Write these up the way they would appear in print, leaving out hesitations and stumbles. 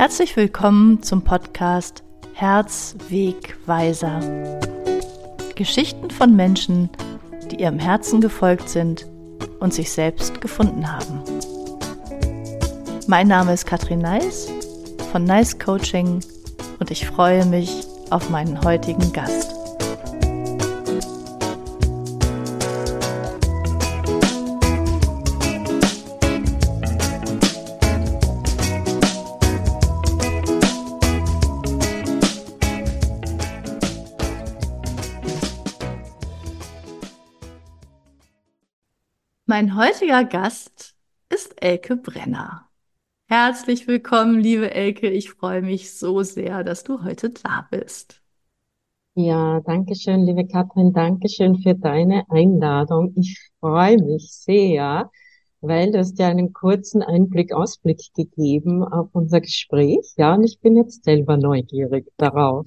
Herzlich willkommen zum Podcast Herzwegweiser. Geschichten von Menschen, die ihrem Herzen gefolgt sind und sich selbst gefunden haben. Mein Name ist Katrin Neis von Neis Coaching und ich freue mich auf meinen heutigen Gast. Mein heutiger Gast ist Elke Brenner. Herzlich willkommen, liebe Elke. Ich freue mich so sehr, dass du heute da bist. Ja, danke schön, liebe Katrin. Danke schön für deine Einladung. Ich freue mich sehr, weil du hast ja einen kurzen Ausblick gegeben auf unser Gespräch. Ja, und ich bin jetzt selber neugierig darauf.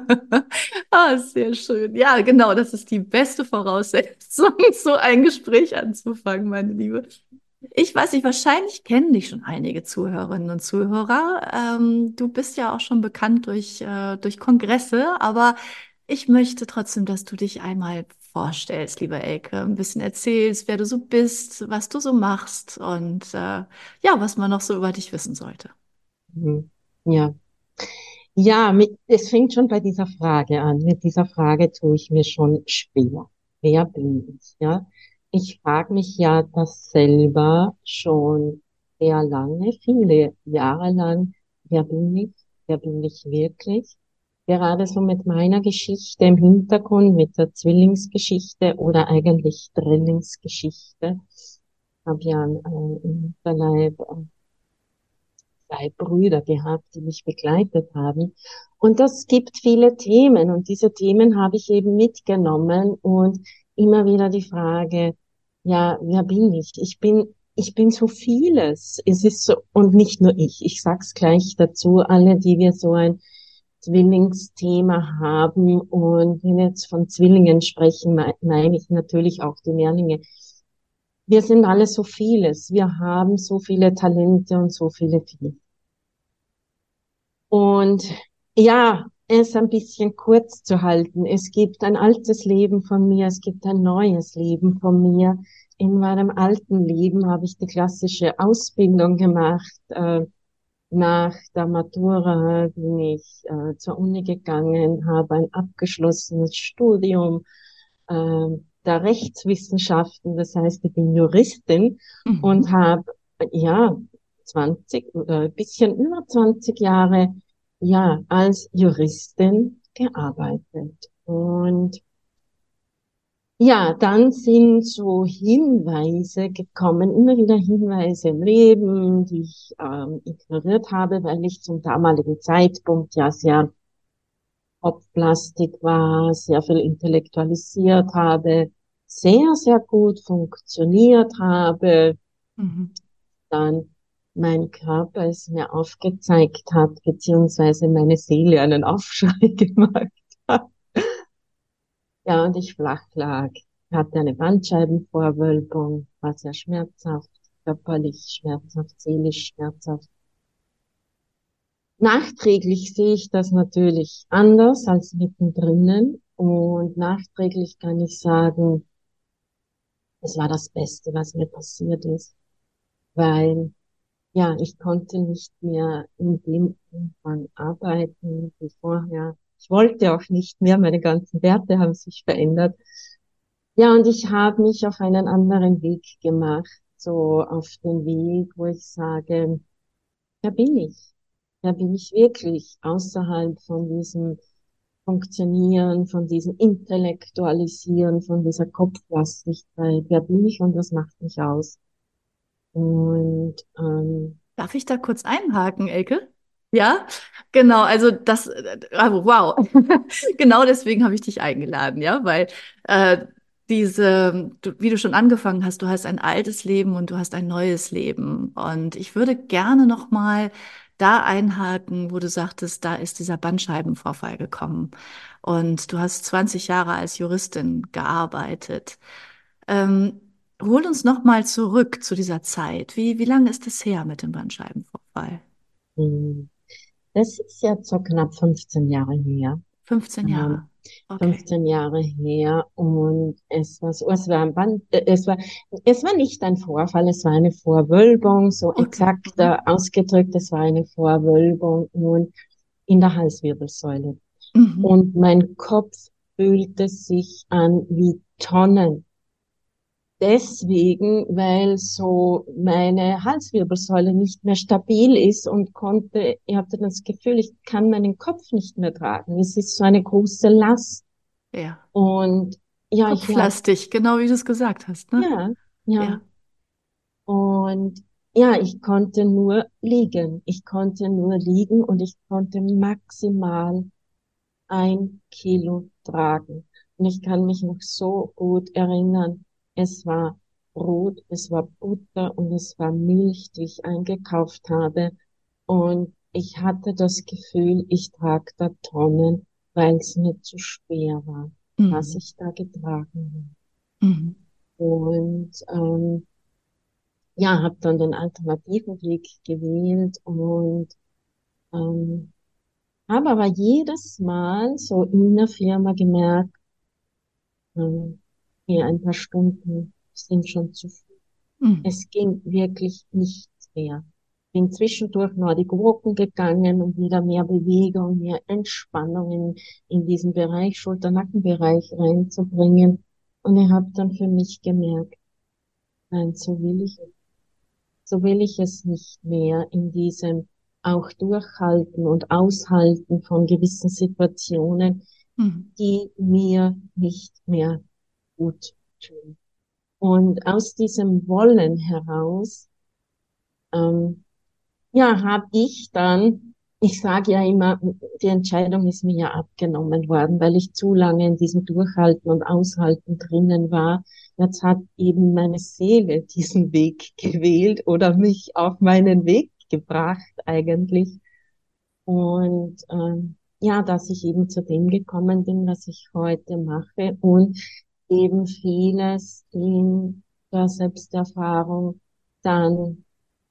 Sehr schön. Ja, genau, das ist die beste Voraussetzung, so ein Gespräch anzufangen, meine Liebe. Ich weiß nicht, wahrscheinlich kennen dich schon einige Zuhörerinnen und Zuhörer. Du bist ja auch schon bekannt durch Kongresse, aber ich möchte trotzdem, dass du dich einmal vorstellst, liebe Elke, ein bisschen erzählst, wer du so bist, was du so machst und ja, was man noch so über dich wissen sollte. Mhm. Ja. Ja, es fängt schon bei dieser Frage an. Mit dieser Frage tue ich mir schon schwer. Wer bin ich? Ja, ich frage mich ja das selber schon sehr lange, viele Jahre lang. Wer bin ich? Wer bin ich wirklich? Gerade so mit meiner Geschichte im Hintergrund, mit der Zwillingsgeschichte oder eigentlich Drillingsgeschichte. Ich habe ja im Hinterleib zwei Brüder gehabt, die mich begleitet haben. Und das gibt viele Themen und diese Themen habe ich eben mitgenommen und immer wieder die Frage, ja, wer bin ich? Ich bin so vieles. Es ist so, und nicht nur ich sag's gleich dazu, alle, die wir so ein Zwillingsthema haben und wenn wir jetzt von Zwillingen sprechen, meine ich natürlich auch die Mehrlinge. Wir sind alle so vieles. Wir haben so viele Talente und so viele Vielfalt. Und ja, es ein bisschen kurz zu halten. Es gibt ein altes Leben von mir, es gibt ein neues Leben von mir. In meinem alten Leben habe ich die klassische Ausbildung gemacht. Nach der Matura bin ich zur Uni gegangen, habe ein abgeschlossenes Studium der Rechtswissenschaften. Das heißt, ich bin Juristin und Mhm. habe ja 20 oder ein bisschen über 20 Jahre ja als Juristin gearbeitet. Und ja, dann sind so Hinweise gekommen, immer wieder Hinweise im Leben, die ich ignoriert habe, weil ich zum damaligen Zeitpunkt ja sehr Kopfplastik war, sehr viel intellektualisiert habe, sehr, sehr gut funktioniert habe, Mhm. dann mein Körper es mir aufgezeigt hat, beziehungsweise meine Seele einen Aufschrei gemacht hat. Ja, und ich flach lag, hatte eine Bandscheibenvorwölbung, war sehr schmerzhaft, körperlich schmerzhaft, seelisch schmerzhaft. Nachträglich sehe ich das natürlich anders als mittendrin und nachträglich kann ich sagen, es war das Beste, was mir passiert ist, weil ja, ich konnte nicht mehr in dem Umfang arbeiten wie vorher. Ich wollte auch nicht mehr, meine ganzen Werte haben sich verändert. Ja, und ich habe mich auf einen anderen Weg gemacht, so auf den Weg, wo ich sage, wer bin ich? Wer bin ich wirklich außerhalb von diesem Funktionieren, von diesem Intellektualisieren, von dieser Kopflastigkeit? Wer bin ich und was macht mich aus? Und Darf ich da kurz einhaken, Elke? Ja, genau, also wow, genau deswegen habe ich dich eingeladen, ja, weil wie du schon angefangen hast, du hast ein altes Leben und du hast ein neues Leben. Und ich würde gerne nochmal da einhaken, wo du sagtest, da ist dieser Bandscheibenvorfall gekommen. Und du hast 20 Jahre als Juristin gearbeitet. Ähm, Hol uns nochmal zurück zu dieser Zeit. Wie lange ist es her mit dem Bandscheibenvorfall? hm, das ist jetzt so knapp 15 Jahre her. 15 Ähm, Jahre. Okay. 15 Jahre her und es war so, es war nicht ein Vorfall, es war eine Vorwölbung, so Okay. exakt ausgedrückt, es war eine Vorwölbung und in der Halswirbelsäule. Mhm. Und mein Kopf fühlte sich an wie Tonnen. Deswegen, weil so meine Halswirbelsäule nicht mehr stabil ist und ich hatte das Gefühl, ich kann meinen Kopf nicht mehr tragen. Es ist so eine große Last. Ja. Und ja, ich lag, Kopflastig, genau wie du es gesagt hast, ne? ja, ja. Ja. Und ja, ich konnte nur liegen. Ich konnte nur liegen und ich konnte maximal 1 Kilo tragen. Und ich kann mich noch so gut erinnern. Es war Brot, es war Butter und es war Milch, die ich eingekauft habe. Und ich hatte das Gefühl, ich trage da Tonnen, weil es mir zu schwer war, was Mhm. ich da getragen Mhm. habe. Und ja, habe dann den alternativen Weg gewählt und ähm, habe aber jedes Mal so in der Firma gemerkt, ähm, mir ein paar Stunden sind schon zu viel. Mhm. Es ging wirklich nichts mehr. Bin zwischendurch Nordic Walken gegangen, um wieder mehr Bewegung, mehr Entspannung in diesen Bereich, Schulter-Nackenbereich reinzubringen. Und ich habe dann für mich gemerkt, nein, so will ich es nicht mehr in diesem auch durchhalten und aushalten von gewissen Situationen, Mhm. die mir nicht mehr gut tun. Und aus diesem Wollen heraus, ähm, ja, habe ich dann, ich sage ja immer, die Entscheidung ist mir ja abgenommen worden, weil ich zu lange in diesem Durchhalten und Aushalten drinnen war. Jetzt hat eben meine Seele diesen Weg gewählt oder mich auf meinen Weg gebracht eigentlich. Und ja, dass ich eben zu dem gekommen bin, was ich heute mache und eben vieles in der Selbsterfahrung dann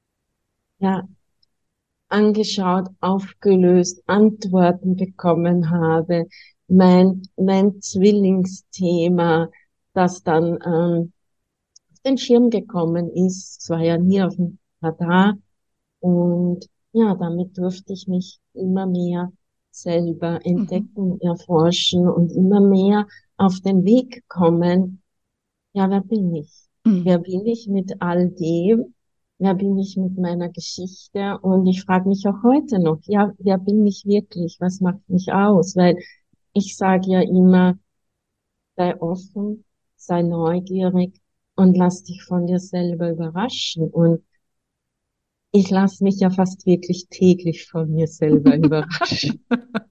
ja angeschaut, aufgelöst, Antworten bekommen habe. Mein Zwillingsthema, das dann auf den Schirm gekommen ist, es war ja nie auf dem Radar. Und ja, damit durfte ich mich immer mehr selber Mhm. entdecken, erforschen und immer mehr auf den Weg kommen. Ja, wer bin ich? Wer Mhm. bin ich mit all dem? Wer bin ich mit meiner Geschichte? Und ich frage mich auch heute noch, ja, wer bin ich wirklich? Was macht mich aus? Weil ich sage ja immer, sei offen, sei neugierig und lass dich von dir selber überraschen. Und ich lasse mich ja fast wirklich täglich von mir selber überraschen.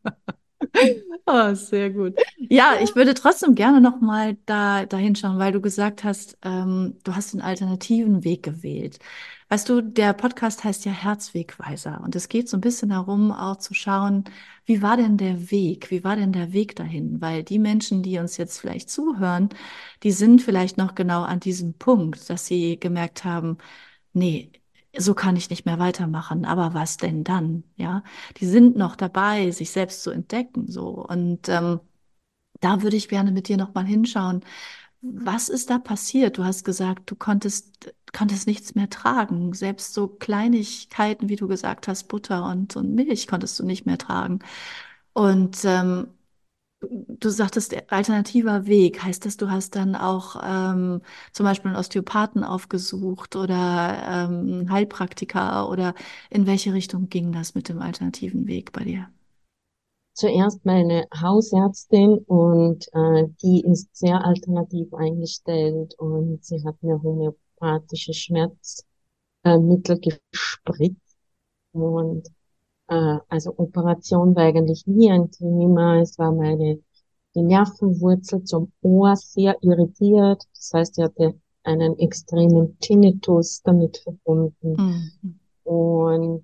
Oh, sehr gut. Ja, ich würde trotzdem gerne noch mal dahin schauen, weil du gesagt hast, du hast einen alternativen Weg gewählt. Weißt du, der Podcast heißt ja Herzwegweiser und es geht so ein bisschen darum, auch zu schauen, wie war denn der Weg? Wie war denn der Weg dahin? Weil die Menschen, die uns jetzt vielleicht zuhören, die sind vielleicht noch genau an diesem Punkt, dass sie gemerkt haben, nee, so kann ich nicht mehr weitermachen. Aber was denn dann? Ja, die sind noch dabei, sich selbst zu entdecken, so. Und da würde ich gerne mit dir noch mal hinschauen. Was ist da passiert? Du hast gesagt, du konntest nichts mehr tragen. Selbst so Kleinigkeiten, wie du gesagt hast, Butter und Milch konntest du nicht mehr tragen. Und du sagtest, alternativer Weg. Heißt das, du hast dann auch zum Beispiel einen Osteopathen aufgesucht oder einen Heilpraktiker oder in welche Richtung ging das mit dem alternativen Weg bei dir? Zuerst meine Hausärztin und die ist sehr alternativ eingestellt und sie hat mir homöopathische Schmerzmittel gespritzt und also Operation war eigentlich nie ein Thema. Es war die Nervenwurzel zum Ohr sehr irritiert. Das heißt, sie hatte einen extremen Tinnitus damit verbunden. Mhm. Und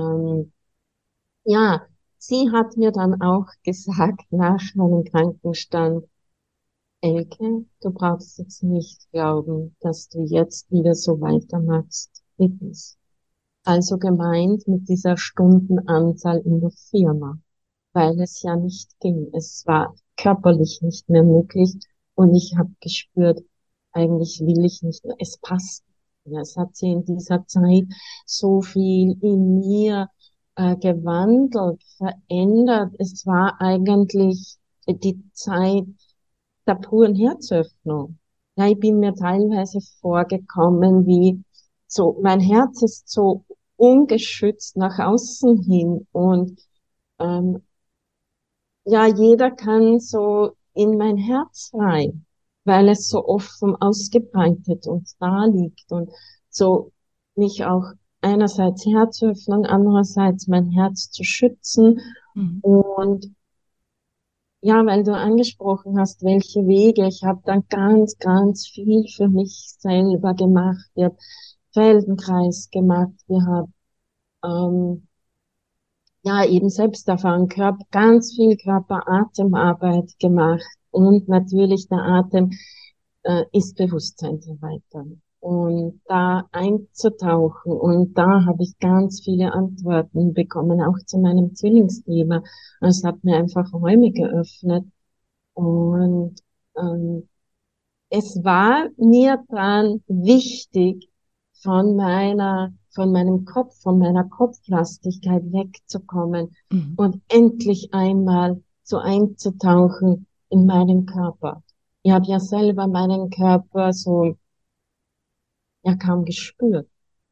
ja, sie hat mir dann auch gesagt nach meinem Krankenstand, Elke, du brauchst jetzt nicht glauben, dass du jetzt wieder so weitermachst wie bist. also gemeint mit dieser Stundenanzahl in der Firma, weil es ja nicht ging. Es war körperlich nicht mehr möglich und ich habe gespürt, eigentlich will ich nicht mehr. Es passt. Ja, es hat sich in dieser Zeit so viel in mir gewandelt, verändert. Es war eigentlich die Zeit der puren Herzöffnung. Ja, ich bin mir teilweise vorgekommen wie so, mein Herz ist so ungeschützt nach außen hin und ähm, ja, jeder kann so in mein Herz rein, weil es so offen ausgebreitet und da liegt und so mich auch einerseits Herzöffnung, andererseits mein Herz zu schützen Mhm. und ja, weil du angesprochen hast, welche Wege. Ich habe dann ganz, ganz viel für mich selber gemacht. Ich habe Feldenkreis gemacht. Wir haben ja eben Selbsterfahrung, ganz viel Körper-Atemarbeit gemacht. Und natürlich der Atem ist Bewusstseinserweiterung. Und da einzutauchen. Und da habe ich ganz viele Antworten bekommen, auch zu meinem Zwillingsthema. Es hat mir einfach Räume geöffnet. Und ähm, es war mir dann wichtig, von meinem Kopf, von meiner Kopflastigkeit wegzukommen Mhm. und endlich einmal so einzutauchen in meinen Körper. Ich habe ja selber meinen Körper so ja kaum gespürt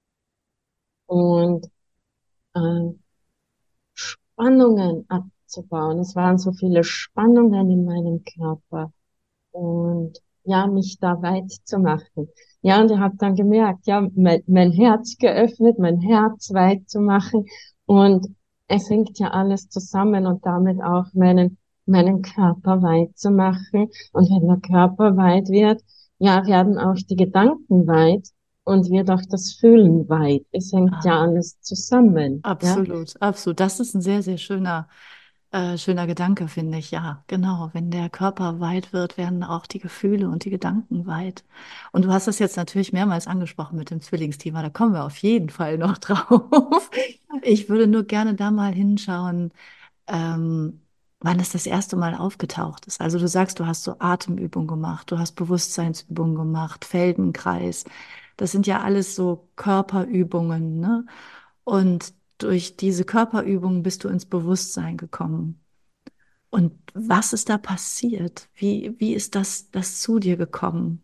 und äh, Spannungen abzubauen. Es waren so viele Spannungen in meinem Körper. Und ja, mich da weit zu machen. Ja, und ich habe dann gemerkt, ja, mein Herz geöffnet, mein Herz weit zu machen. Und es hängt ja alles zusammen und damit auch meinen Körper weit zu machen. Und wenn der Körper weit wird, ja, werden auch die Gedanken weit und wird auch das Fühlen weit. Es hängt ja Ah, alles zusammen, ja. absolut, absolut. Das ist ein sehr, sehr schöner Gedanke, finde ich. Ja, genau. Wenn der Körper weit wird, werden auch die Gefühle und die Gedanken weit. Und du hast das jetzt natürlich mehrmals angesprochen mit dem Zwillingsthema. Da kommen wir auf jeden Fall noch drauf. Ich würde nur gerne da mal hinschauen, ähm, wann es das erste Mal aufgetaucht ist. Also du sagst, du hast so Atemübungen gemacht, du hast Bewusstseinsübungen gemacht, Feldenkreis. Das sind ja alles so Körperübungen, ne? Und durch diese Körperübungen bist du ins Bewusstsein gekommen. Und was ist da passiert? Wie ist das zu dir gekommen?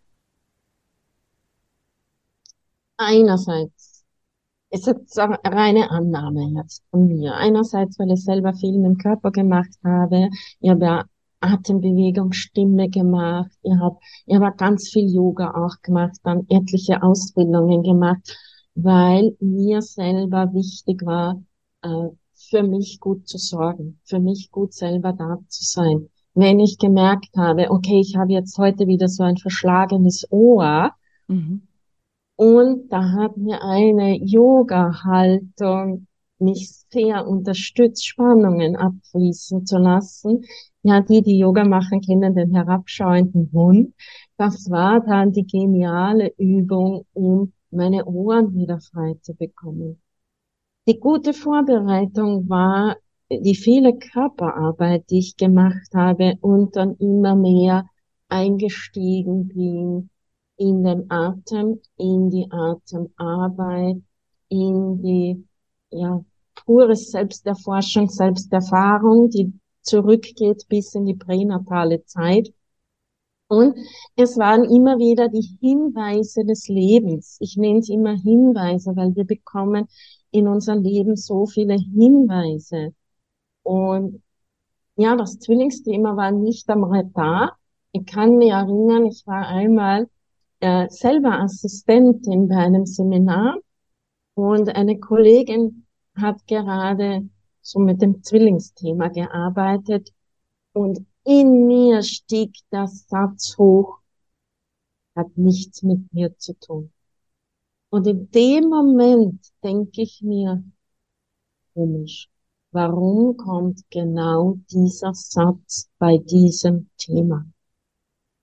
Einerseits ist jetzt eine reine Annahme jetzt von mir. Einerseits, weil ich selber viel mit dem Körper gemacht habe. Ich habe ja Atembewegung, Stimme gemacht. Ich habe ganz viel Yoga auch gemacht, dann etliche Ausbildungen gemacht, weil mir selber wichtig war, für mich gut zu sorgen, für mich gut selber da zu sein. Wenn ich gemerkt habe, okay, ich habe jetzt heute wieder so ein verschlagenes Ohr, Mhm. und da hat mir eine Yoga-Haltung mich sehr unterstützt, Spannungen abfließen zu lassen. Ja, die Yoga machen, kennen den herabschauenden Hund. Das war dann die geniale Übung, um meine Ohren wieder frei zu bekommen. Die gute Vorbereitung war die viele Körperarbeit, die ich gemacht habe und dann immer mehr eingestiegen bin in den Atem, in die Atemarbeit, in die ja, pure Selbsterforschung, Selbsterfahrung, die zurückgeht bis in die pränatale Zeit. Und es waren immer wieder die Hinweise des Lebens. Ich nenne es immer Hinweise, weil wir bekommen in unserem Leben so viele Hinweise. Und ja, das Zwillingsthema war nicht einmal da. Ich kann mich erinnern, ich war einmal selber Assistentin bei einem Seminar und eine Kollegin hat gerade so mit dem Zwillingsthema gearbeitet und in mir stieg der Satz hoch, hat nichts mit mir zu tun. Und in dem Moment denke ich mir, komisch, warum kommt genau dieser Satz bei diesem Thema?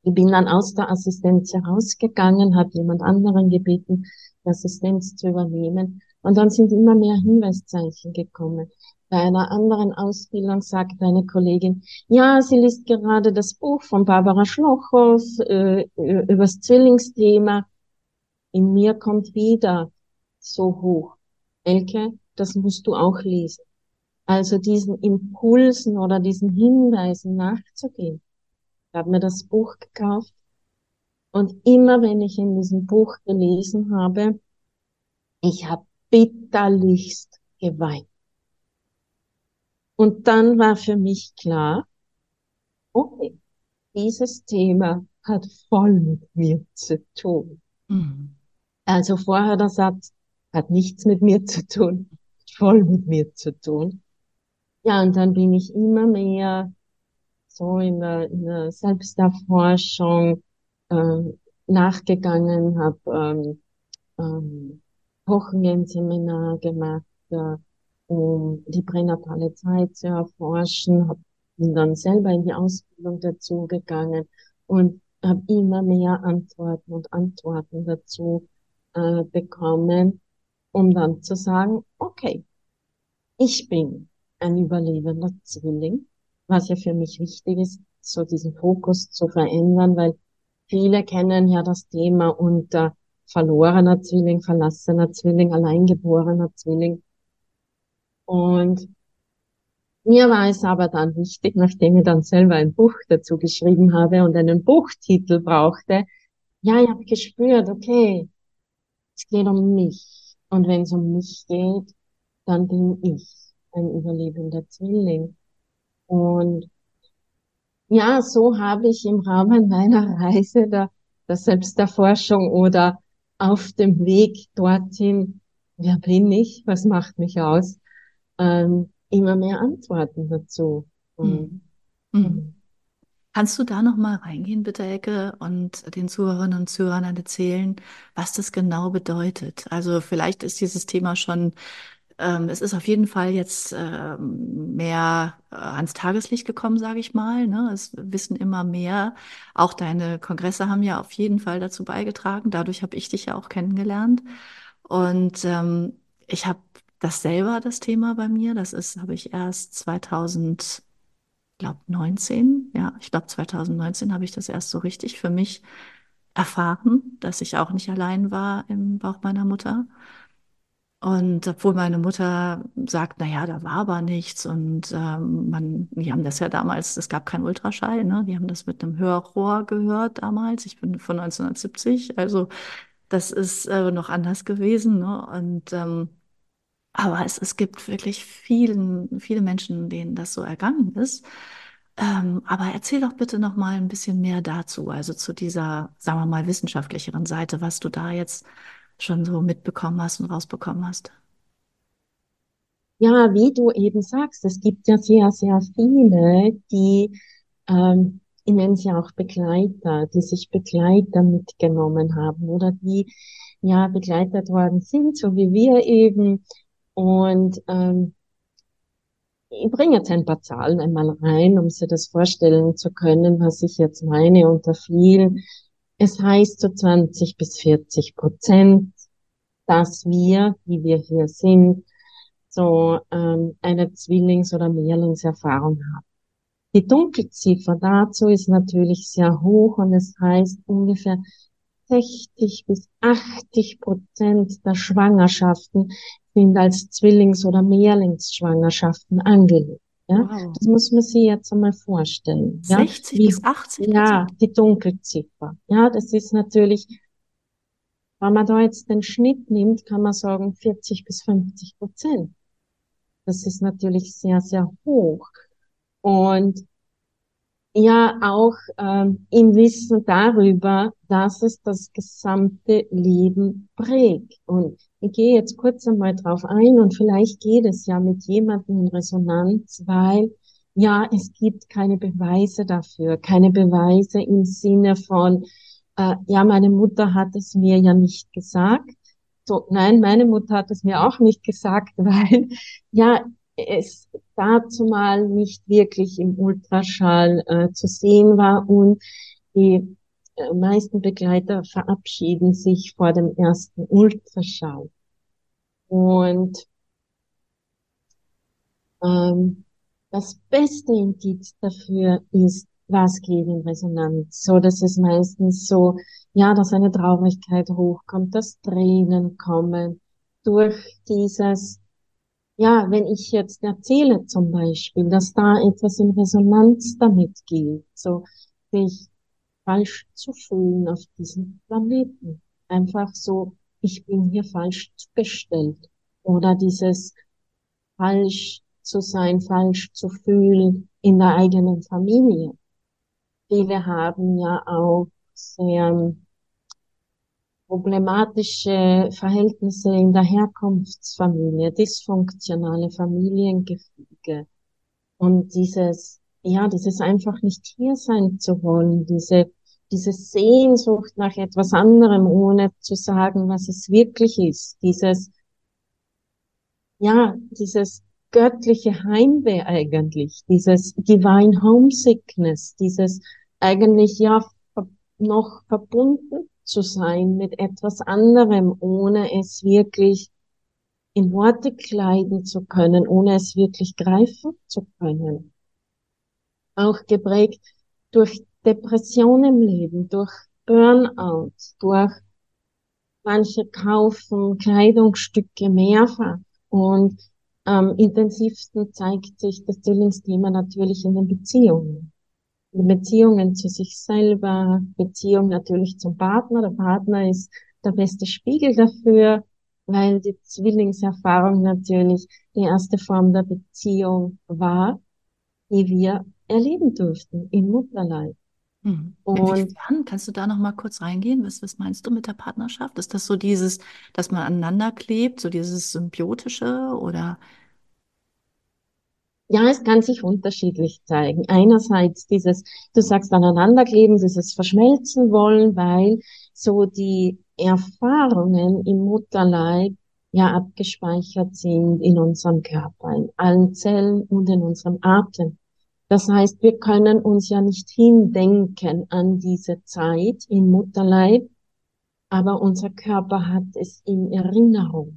Ich bin dann aus der Assistenz herausgegangen, habe jemand anderen gebeten, die Assistenz zu übernehmen. Und dann sind immer mehr Hinweiszeichen gekommen. Bei einer anderen Ausbildung sagte eine Kollegin, ja, sie liest gerade das Buch von Barbara Schlochow über das Zwillingsthema. In mir kommt wieder so hoch. Elke, das musst du auch lesen. Also diesen Impulsen oder diesen Hinweisen nachzugehen. Ich habe mir das Buch gekauft und immer wenn ich in diesem Buch gelesen habe, ich habe bitterlichst geweint. Und dann war für mich klar, okay, dieses Thema hat voll mit mir zu tun. Mhm. Also vorher der Satz hat nichts mit mir zu tun, hat voll mit mir zu tun. Ja, und dann bin ich immer mehr so in der Selbsterforschung nachgegangen, habe Wochenendseminar gemacht, um die pränatale Zeit zu erforschen, bin dann selber in die Ausbildung dazu gegangen und habe immer mehr Antworten und Antworten dazu bekommen, um dann zu sagen, okay, ich bin ein überlebender Zwilling, was ja für mich wichtig ist, so diesen Fokus zu verändern, weil viele kennen ja das Thema unter verlorener Zwilling, verlassener Zwilling, alleingeborener Zwilling. Und mir war es aber dann wichtig, nachdem ich dann selber ein Buch dazu geschrieben habe und einen Buchtitel brauchte, ja, ich habe gespürt, okay, es geht um mich. Und wenn es um mich geht, dann bin ich ein überlebender Zwilling. Und ja, so habe ich im Rahmen meiner Reise der Selbsterforschung oder auf dem Weg dorthin, wer bin ich, was macht mich aus, immer mehr Antworten dazu. Und, Mhm. Mhm. ähm, Kannst du da noch mal reingehen, bitte, Ecke, und den Zuhörerinnen und Zuhörern erzählen, was das genau bedeutet? Also vielleicht ist dieses Thema schon, es ist auf jeden Fall jetzt mehr ans Tageslicht gekommen, sage ich mal. Ne? Es wissen immer mehr. Auch deine Kongresse haben ja auf jeden Fall dazu beigetragen. Dadurch habe ich dich ja auch kennengelernt. Und ich habe das selber, das Thema bei mir. Das ist, habe ich erst 2000 glaube 19, ja, ich glaube 2019 habe ich das erst so richtig für mich erfahren, dass ich auch nicht allein war im Bauch meiner Mutter. Und obwohl meine Mutter sagt, na ja, da war aber nichts und die haben das ja damals, es gab keinen Ultraschall, ne? Die haben das mit einem Hörrohr gehört damals. Ich bin von 1970, also das ist noch anders gewesen, ne? Und aber es gibt wirklich viele Menschen, denen das so ergangen ist. Aber erzähl doch bitte noch mal ein bisschen mehr dazu, also zu dieser, sagen wir mal, wissenschaftlicheren Seite, was du da jetzt schon so mitbekommen hast und rausbekommen hast. ja, wie du eben sagst, es gibt ja sehr, sehr viele, die, ich nenne sie auch Begleiter, die sich Begleiter mitgenommen haben oder die ja begleitet worden sind, so wie wir eben. Und ich bringe jetzt ein paar Zahlen einmal rein, um Sie das vorstellen zu können, was ich jetzt meine unter vielen. Es heißt so 20 bis 40%, dass wir, die wir hier sind, so eine Zwillings- oder Mehrlingserfahrung haben. Die Dunkelziffer dazu ist natürlich sehr hoch und es heißt ungefähr 60 bis 80% der Schwangerschaften sind als Zwillings- oder Mehrlingsschwangerschaften angelegt. Ja, Wow. das muss man sich jetzt einmal vorstellen. Ja, 60 bis 80%. ja, die Dunkelziffer. Ja, das ist natürlich, wenn man da jetzt den Schnitt nimmt, kann man sagen 40 bis 50%. Das ist natürlich sehr, sehr hoch. Und ja, auch im Wissen darüber, dass es das gesamte Leben prägt. Und ich gehe jetzt kurz einmal drauf ein und vielleicht geht es ja mit jemandem in Resonanz, weil ja, es gibt keine Beweise dafür, keine Beweise im Sinne von, ja, meine Mutter hat es mir ja nicht gesagt. So, nein, meine Mutter hat es mir auch nicht gesagt, weil ja, es dazu mal nicht wirklich im Ultraschall zu sehen war und Die meisten Begleiter verabschieden sich vor dem ersten Ultraschall. Und ähm, das beste Indiz dafür ist, was geht in Resonanz. So, dass es meistens so, ja, dass eine Traurigkeit hochkommt, dass Tränen kommen durch dieses, ja, wenn ich jetzt erzähle zum Beispiel, dass da etwas in Resonanz damit geht, so sich falsch zu fühlen auf diesem Planeten. Einfach so, ich bin hier falsch zugestellt. Oder dieses falsch zu sein, falsch zu fühlen in der eigenen Familie. Viele haben ja auch sehr problematische Verhältnisse in der Herkunftsfamilie, dysfunktionale Familiengefüge und dieses einfach nicht hier sein zu wollen, diese Sehnsucht nach etwas anderem, ohne zu sagen, was es wirklich ist, dieses göttliche Heimweh eigentlich, dieses Divine Homesickness, dieses eigentlich noch verbunden zu sein mit etwas anderem, ohne es wirklich in Worte kleiden zu können, ohne es wirklich greifen zu können. Auch geprägt durch Depression im Leben, durch Burnout, durch manche kaufen Kleidungsstücke mehrfach und am intensivsten zeigt sich das Zwillingsthema natürlich in den Beziehungen. In den Beziehungen zu sich selber, Beziehung natürlich zum Partner. Der Partner ist der beste Spiegel dafür, weil die Zwillingserfahrung natürlich die erste Form der Beziehung war, die wir erleben durften im Mutterleib. Und Inwiefern? Kannst du da noch mal kurz reingehen? Was meinst du mit der Partnerschaft? Ist das so dieses, dass man aneinander klebt, so dieses Symbiotische oder? ja, es kann sich unterschiedlich zeigen. Einerseits du sagst aneinanderkleben, dieses Verschmelzen wollen, weil so die Erfahrungen im Mutterleib ja abgespeichert sind in unserem Körper, in allen Zellen und in unserem Atem. Das heißt, wir können uns ja nicht hindenken an diese Zeit im Mutterleib, aber unser Körper hat es in Erinnerung.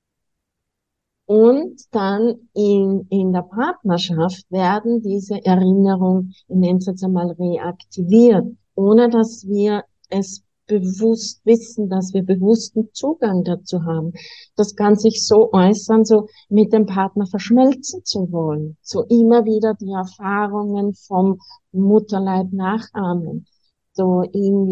Und dann in der Partnerschaft werden diese Erinnerungen, ich nenne es jetzt einmal, reaktiviert, ohne dass wir es bewusst wissen, dass wir bewussten Zugang dazu haben. Das kann sich so äußern, so mit dem Partner verschmelzen zu wollen, so immer wieder die Erfahrungen vom Mutterleib nachahmen, so in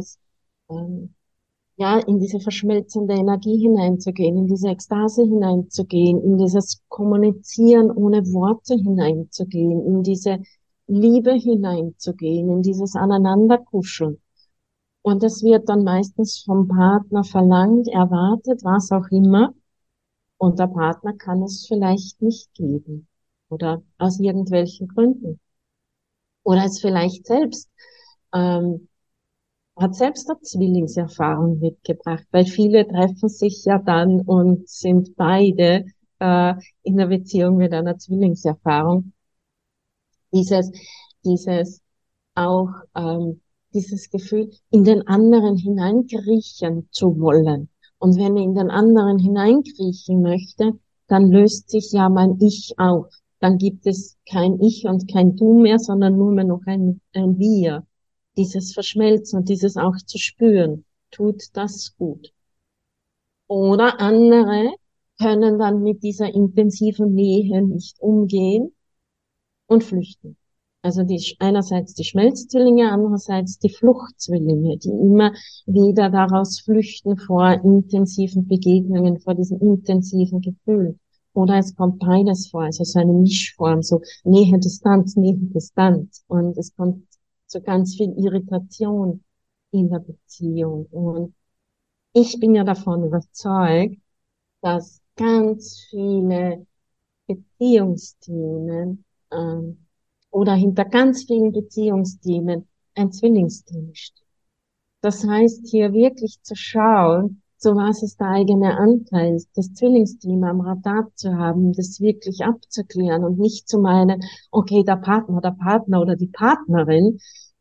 in diese verschmelzende Energie hineinzugehen, in diese Ekstase hineinzugehen, in dieses Kommunizieren ohne Worte hineinzugehen, in diese Liebe hineinzugehen, in dieses Aneinanderkuscheln. Und das wird dann meistens vom Partner verlangt, erwartet, was auch immer. Und der Partner kann es vielleicht nicht geben. Oder aus irgendwelchen Gründen. Oder es vielleicht selbst ähm, hat selbst eine Zwillingserfahrung mitgebracht, weil viele treffen sich ja dann und sind beide äh, in einer Beziehung mit einer Zwillingserfahrung. Dieses, dieses auch dieses Gefühl, in den anderen hineinkriechen zu wollen. Und wenn ich in den anderen hineinkriechen möchte, dann löst sich ja mein Ich auf. Dann gibt es kein Ich und kein Du mehr, sondern nur mehr noch ein Wir. Dieses Verschmelzen und dieses auch zu spüren, tut das gut. Oder andere können dann mit dieser intensiven Nähe nicht umgehen und flüchten. Also einerseits die Schmelzzwillinge, andererseits die Fluchtzwillinge, die immer wieder daraus flüchten vor intensiven Begegnungen, vor diesen intensiven Gefühlen. Oder es kommt beides vor, also so eine Mischform, so Nähe, Distanz, Nähe, Distanz. Und es kommt zu ganz viel Irritation in der Beziehung. Und ich bin ja davon überzeugt, dass ganz viele Beziehungsthemen oder hinter ganz vielen Beziehungsthemen ein Zwillingsteam steht. Das heißt, hier wirklich zu schauen, so was ist der eigene Anteil, das Zwillingsteam am Radar zu haben, das wirklich abzuklären und nicht zu meinen, okay, der Partner oder die Partnerin,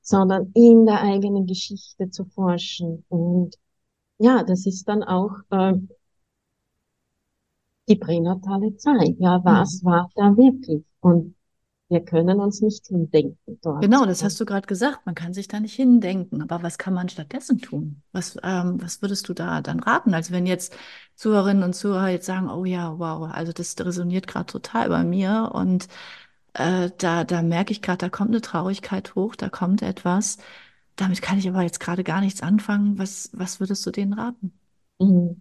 sondern in der eigenen Geschichte zu forschen. Und ja, das ist dann auch die pränatale Zeit. Ja, Mhm. was war da wirklich? Und wir können uns nicht hindenken dort. Genau, das hast du gerade gesagt. Man kann sich da nicht hindenken. Aber was kann man stattdessen tun? Was würdest du da dann raten? Also wenn jetzt Zuhörerinnen und Zuhörer jetzt sagen, oh ja, wow, also das resoniert gerade total bei mir und da merke ich gerade, da kommt eine Traurigkeit hoch, da kommt etwas. Damit kann ich aber jetzt gerade gar nichts anfangen. Was würdest du denen raten? Mhm.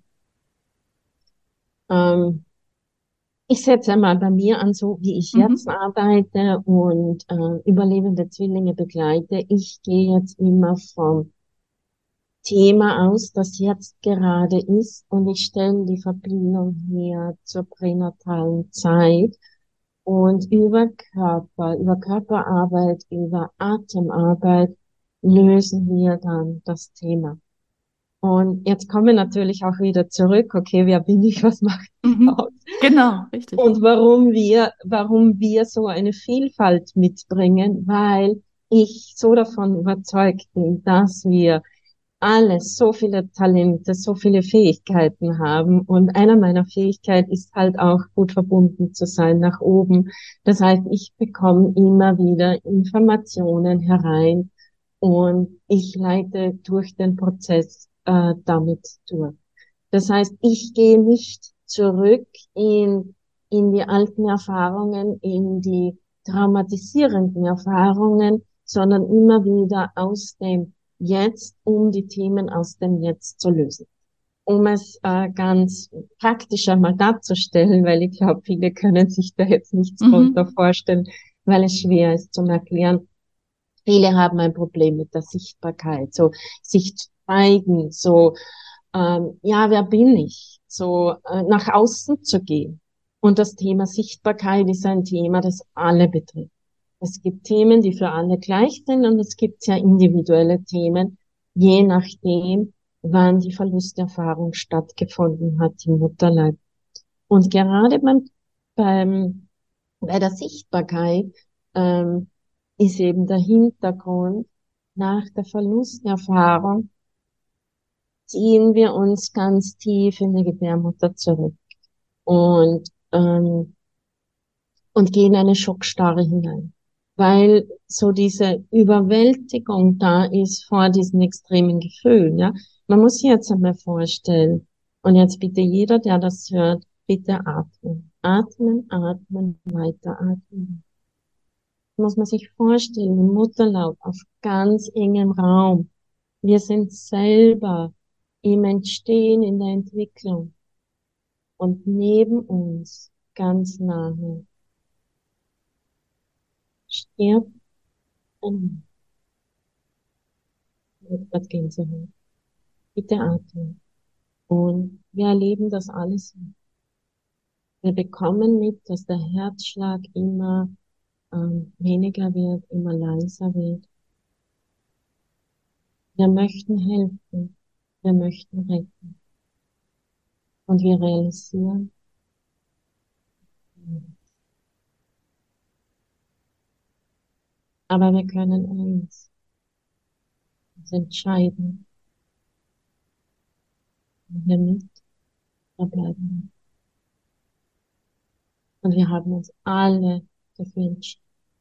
Ähm, Ich setze mal bei mir an, so wie ich jetzt Mhm. arbeite und überlebende Zwillinge begleite. Ich gehe jetzt immer vom Thema aus, das jetzt gerade ist, und ich stelle die Verbindung hier zur pränatalen Zeit und über Körperarbeit, über Atemarbeit lösen wir dann das Thema. Und jetzt kommen wir natürlich auch wieder zurück. Okay, wer bin ich? Was mache ich Mhm. aus? Genau, richtig. Und warum wir so eine Vielfalt mitbringen, weil ich so davon überzeugt bin, dass wir alle so viele Talente, so viele Fähigkeiten haben. Und einer meiner Fähigkeiten ist halt auch gut verbunden zu sein nach oben. Das heißt, ich bekomme immer wieder Informationen herein und ich leite durch den Prozess damit durch. Das heißt, ich gehe nicht zurück in die alten Erfahrungen, in die traumatisierenden Erfahrungen, sondern immer wieder aus dem Jetzt, um die Themen aus dem Jetzt zu lösen. Um es ganz praktisch einmal darzustellen, weil ich glaube, viele können sich da jetzt nichts drunter Mhm. vorstellen, weil es schwer ist zum Erklären. Viele haben ein Problem mit der Sichtbarkeit, so sich zu zeigen, so ja, wer bin ich? So nach außen zu gehen. Und das Thema Sichtbarkeit ist ein Thema, das alle betrifft. Es gibt Themen, die für alle gleich sind, und es gibt sehr individuelle Themen, je nachdem, wann die Verlusterfahrung stattgefunden hat im Mutterleib. Und gerade bei der Sichtbarkeit ähm, ist eben der Hintergrund: nach der Verlusterfahrung ziehen wir uns ganz tief in die Gebärmutter zurück und, ähm, und gehen in eine Schockstarre hinein, weil so diese Überwältigung da ist vor diesen extremen Gefühlen. Ja, man muss sich jetzt einmal vorstellen, und jetzt bitte jeder, der das hört, bitte atmen, atmen, atmen, weiter atmen. Muss man sich vorstellen, im Mutterlaub auf ganz engem Raum. Wir sind selber im Entstehen, in der Entwicklung. Und neben uns, ganz nahe, stirbt ein Grad Gänsehaut. Bitte atmen. Und wir erleben das alles. Wir bekommen mit, dass der Herzschlag immer weniger wird, immer leiser wird. Wir möchten helfen. Wir möchten retten. Und wir realisieren, aber wir können eins, uns entscheiden, und wir mit, da bleiben wir. Und wir haben uns alle dafür entschieden.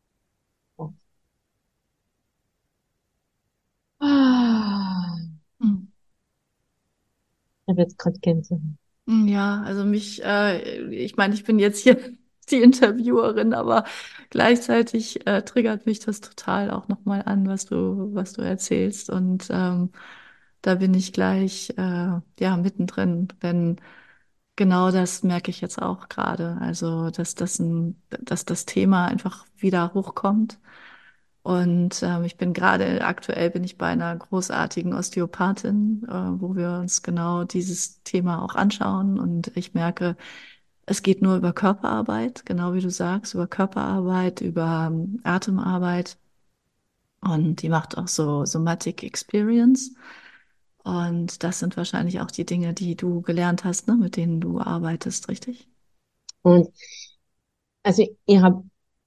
Ah, Mhm. ich habe jetzt gerade Gänsehaut. Ja, also ich meine, ich bin jetzt hier die Interviewerin, aber gleichzeitig triggert mich das total auch nochmal an, was du erzählst. Und da bin ich gleich ja mittendrin, denn genau das merke ich jetzt auch gerade. Also, dass das Thema einfach wieder hochkommt. Und ich bin gerade aktuell bin ich bei einer großartigen Osteopathin, wo wir uns genau dieses Thema auch anschauen. Und ich merke, es geht nur über Körperarbeit, genau wie du sagst, über Körperarbeit, über Atemarbeit. Und die macht auch so Somatic Experience. Und das sind wahrscheinlich auch die Dinge, die du gelernt hast, ne, mit denen du arbeitest, richtig? Und also ihr habt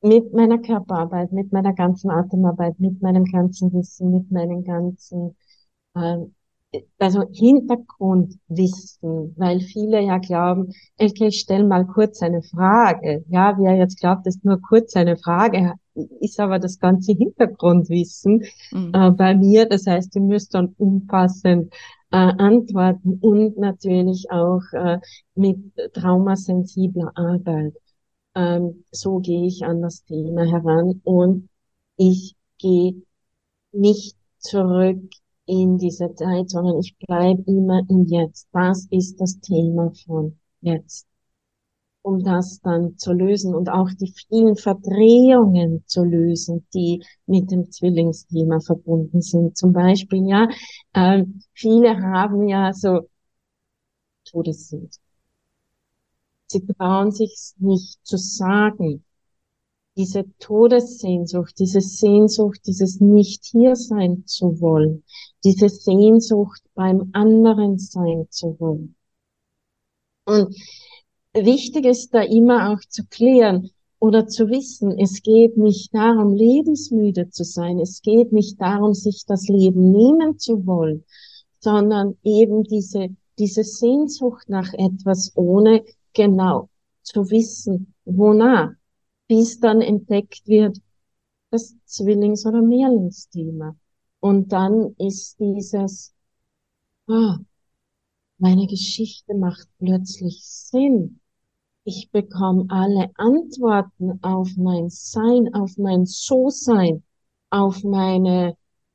mit meiner Körperarbeit, mit meiner ganzen Atemarbeit, mit meinem ganzen Wissen, mit meinen ganzen, ähm, also Hintergrundwissen, weil viele ja glauben, okay, ich stelle mal kurz eine Frage. Ja, wer jetzt glaubt, dass nur kurz eine Frage ist aber das ganze Hintergrundwissen Mhm. bei mir. Das heißt, ihr müsst dann umfassend antworten und natürlich auch mit traumasensibler Arbeit. So gehe ich an das Thema heran und ich gehe nicht zurück in diese Zeit, sondern ich bleibe immer im Jetzt. Das ist das Thema von jetzt, um das dann zu lösen und auch die vielen Verdrehungen zu lösen, die mit dem Zwillingsthema verbunden sind. Zum Beispiel, ja, viele haben ja so Todessehnsucht. Sie trauen sich nicht zu sagen. Diese Todessehnsucht, diese Sehnsucht, dieses nicht hier sein zu wollen, diese Sehnsucht beim anderen sein zu wollen. Und wichtig ist da immer auch zu klären oder zu wissen, es geht nicht darum, lebensmüde zu sein, es geht nicht darum, sich das Leben nehmen zu wollen, sondern eben diese Sehnsucht nach etwas, ohne genau zu wissen, wonach, bis dann entdeckt wird, das Zwillings- oder Mehrlingsthema. Und dann ist dieses, ah, meine Geschichte macht plötzlich Sinn. Ich bekomme alle Antworten auf mein Sein, auf mein So-Sein, auf meine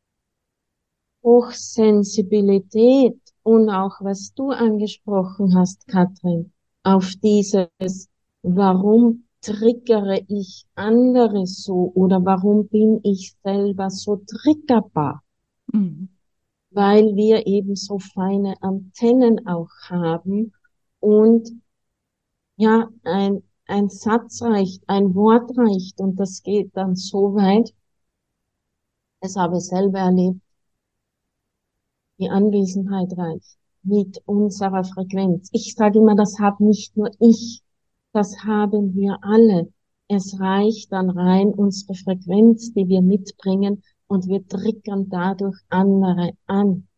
Hochsensibilität und auch was du angesprochen hast, Katrin, auf dieses, warum triggere ich andere so oder warum bin ich selber so triggerbar? Mhm. Weil wir eben so feine Antennen auch haben und ja, ein Satz reicht, ein Wort reicht und das geht dann so weit, das habe ich selber erlebt, die Anwesenheit reicht mit unserer Frequenz. Ich sage immer, das habe nicht nur ich, das haben wir alle. Es reicht dann rein unsere Frequenz, die wir mitbringen und wir triggern dadurch andere an.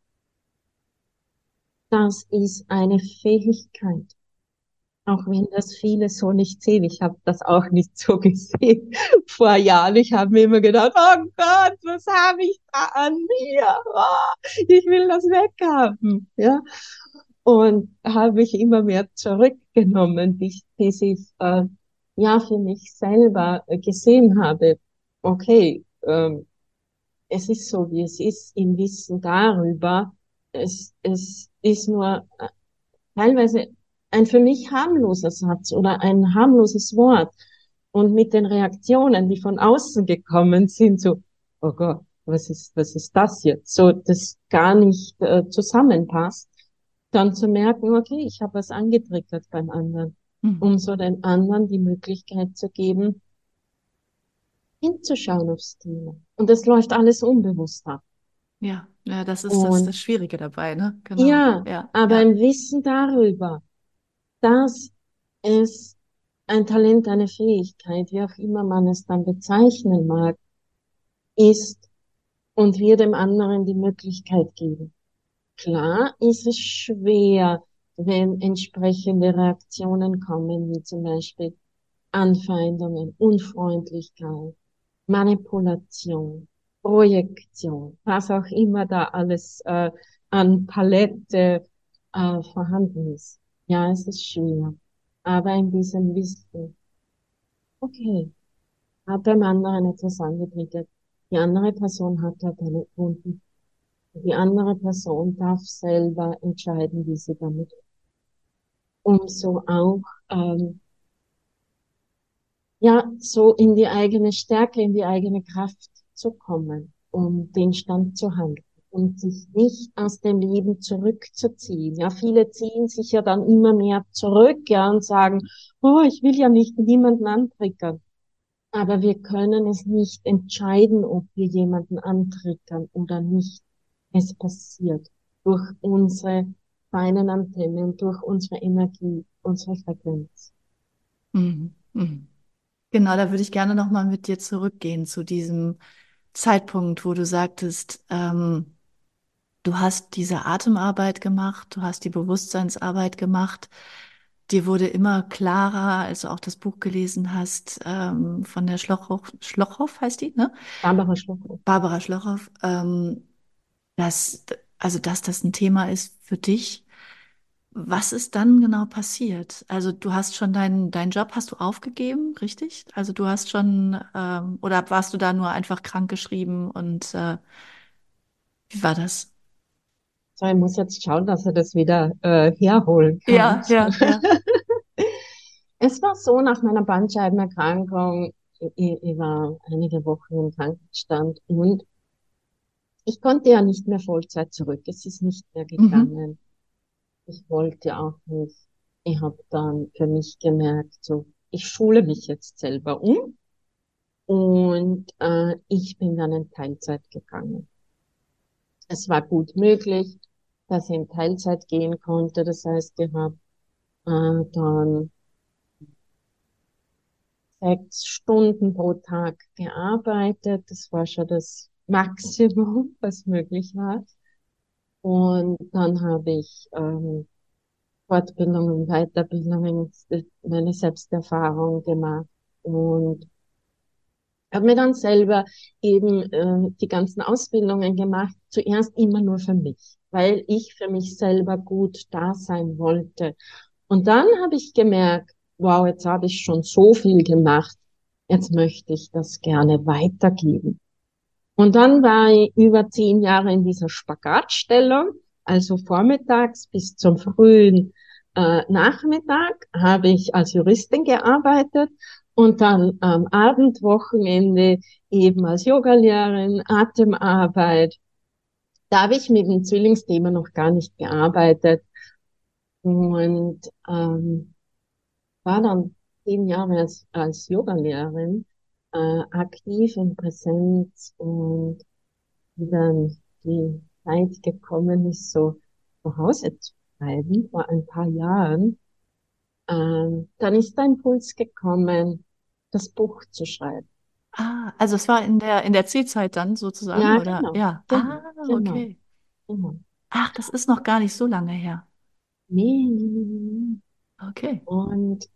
Das ist eine Fähigkeit. Auch wenn das viele so nicht sehen. Ich habe das auch nicht so gesehen vor Jahren. Ich habe mir immer gedacht, oh Gott, was habe ich da an mir? Oh, ich will das weghaben. Ja? Und habe mich immer mehr zurückgenommen, bis ich ja für mich selber gesehen habe, okay, es ist so, wie es ist, im Wissen darüber. Es ist nur teilweise ein für mich harmloser Satz oder ein harmloses Wort. Und mit den Reaktionen, die von außen gekommen sind, so, oh Gott, was ist das jetzt? So, das gar nicht zusammenpasst, dann zu merken, okay, ich habe was angetriggert beim anderen, Mhm. um so den anderen die Möglichkeit zu geben, hinzuschauen aufs Thema. Und das läuft alles unbewusst ab. Ja, ja, das ist das Und Schwierige dabei, ne? Genau. ja, Ja, aber ja. im Wissen darüber, dass es ein Talent, eine Fähigkeit, wie auch immer man es dann bezeichnen mag, ist und wir dem anderen die Möglichkeit geben. Klar ist es schwer, wenn entsprechende Reaktionen kommen, wie zum Beispiel Anfeindungen, Unfreundlichkeit, Manipulation, Projektion, was auch immer da alles an Palette vorhanden ist. Ja, es ist schwer. Aber in diesem Wissen, okay, hat beim anderen etwas angetriggert. Die andere Person hat dort eine Wunden. Die andere Person darf selber entscheiden, wie sie damit, um so auch, ja, so in die eigene Stärke, in die eigene Kraft zu kommen, um den Stand zu halten und sich nicht aus dem Leben zurückzuziehen. Ja, viele ziehen sich ja dann immer mehr zurück, ja, und sagen, oh, ich will ja nicht niemanden antriggern. Aber wir können es nicht entscheiden, ob wir jemanden antriggern oder nicht. Es passiert durch unsere feinen Antennen, durch unsere Energie, unsere Frequenz. Mhm. Mhm. Genau, da würde ich gerne nochmal mit dir zurückgehen zu diesem Zeitpunkt, wo du sagtest, du hast diese Atemarbeit gemacht, du hast die Bewusstseinsarbeit gemacht. Dir wurde immer klarer, als du auch das Buch gelesen hast, von der Schlochhoff heißt die, ne? Barbara Schlucker. Barbara Schlochhoff, dass, also, dass das ein Thema ist für dich. Was ist dann genau passiert? Also du hast schon deinen Job hast du aufgegeben, richtig? Also du hast schon, oder warst du da nur einfach krankgeschrieben und wie war das? So, ich muss jetzt schauen, dass er das wieder herholen kann. Ja, ja, ja. Es war so, nach meiner Bandscheibenerkrankung, ich war einige Wochen im Krankenstand und ich konnte ja nicht mehr Vollzeit zurück. Es ist nicht mehr Mhm. gegangen. Ich wollte auch nicht. Ich habe dann für mich gemerkt, so, ich schule mich jetzt selber um und ich bin dann in Teilzeit gegangen. Es war gut möglich, dass ich in Teilzeit gehen konnte. Das heißt, ich habe dann 6 Stunden pro Tag gearbeitet. Das war schon das Maximum, was möglich war. Und dann habe ich Fortbildungen, Weiterbildungen, meine Selbsterfahrung gemacht und habe mir dann selber eben die ganzen Ausbildungen gemacht, zuerst immer nur für mich, weil ich für mich selber gut da sein wollte. Und dann habe ich gemerkt, wow, jetzt habe ich schon so viel gemacht, jetzt möchte ich das gerne weitergeben. Und dann war ich über 10 Jahre in dieser Spagatstellung, also vormittags bis zum frühen Nachmittag habe ich als Juristin gearbeitet und dann am Abend, Wochenende eben als Yogalehrerin, Atemarbeit. Da habe ich mit dem Zwillingsthema noch gar nicht gearbeitet und war dann 10 Jahre als Yogalehrerin aktiv in Präsenz und wie dann die Zeit gekommen ist, so zu Hause zu bleiben, vor ein paar Jahren, dann ist der Impuls gekommen, das Buch zu schreiben. Ah, also es war in der C-Zeit dann sozusagen, Ja, oder? genau, Ja. Ah, genau, genau, okay. genau. Ach, das ist noch gar nicht so lange her. Nee, nee, nee, nee, nee. Okay. Und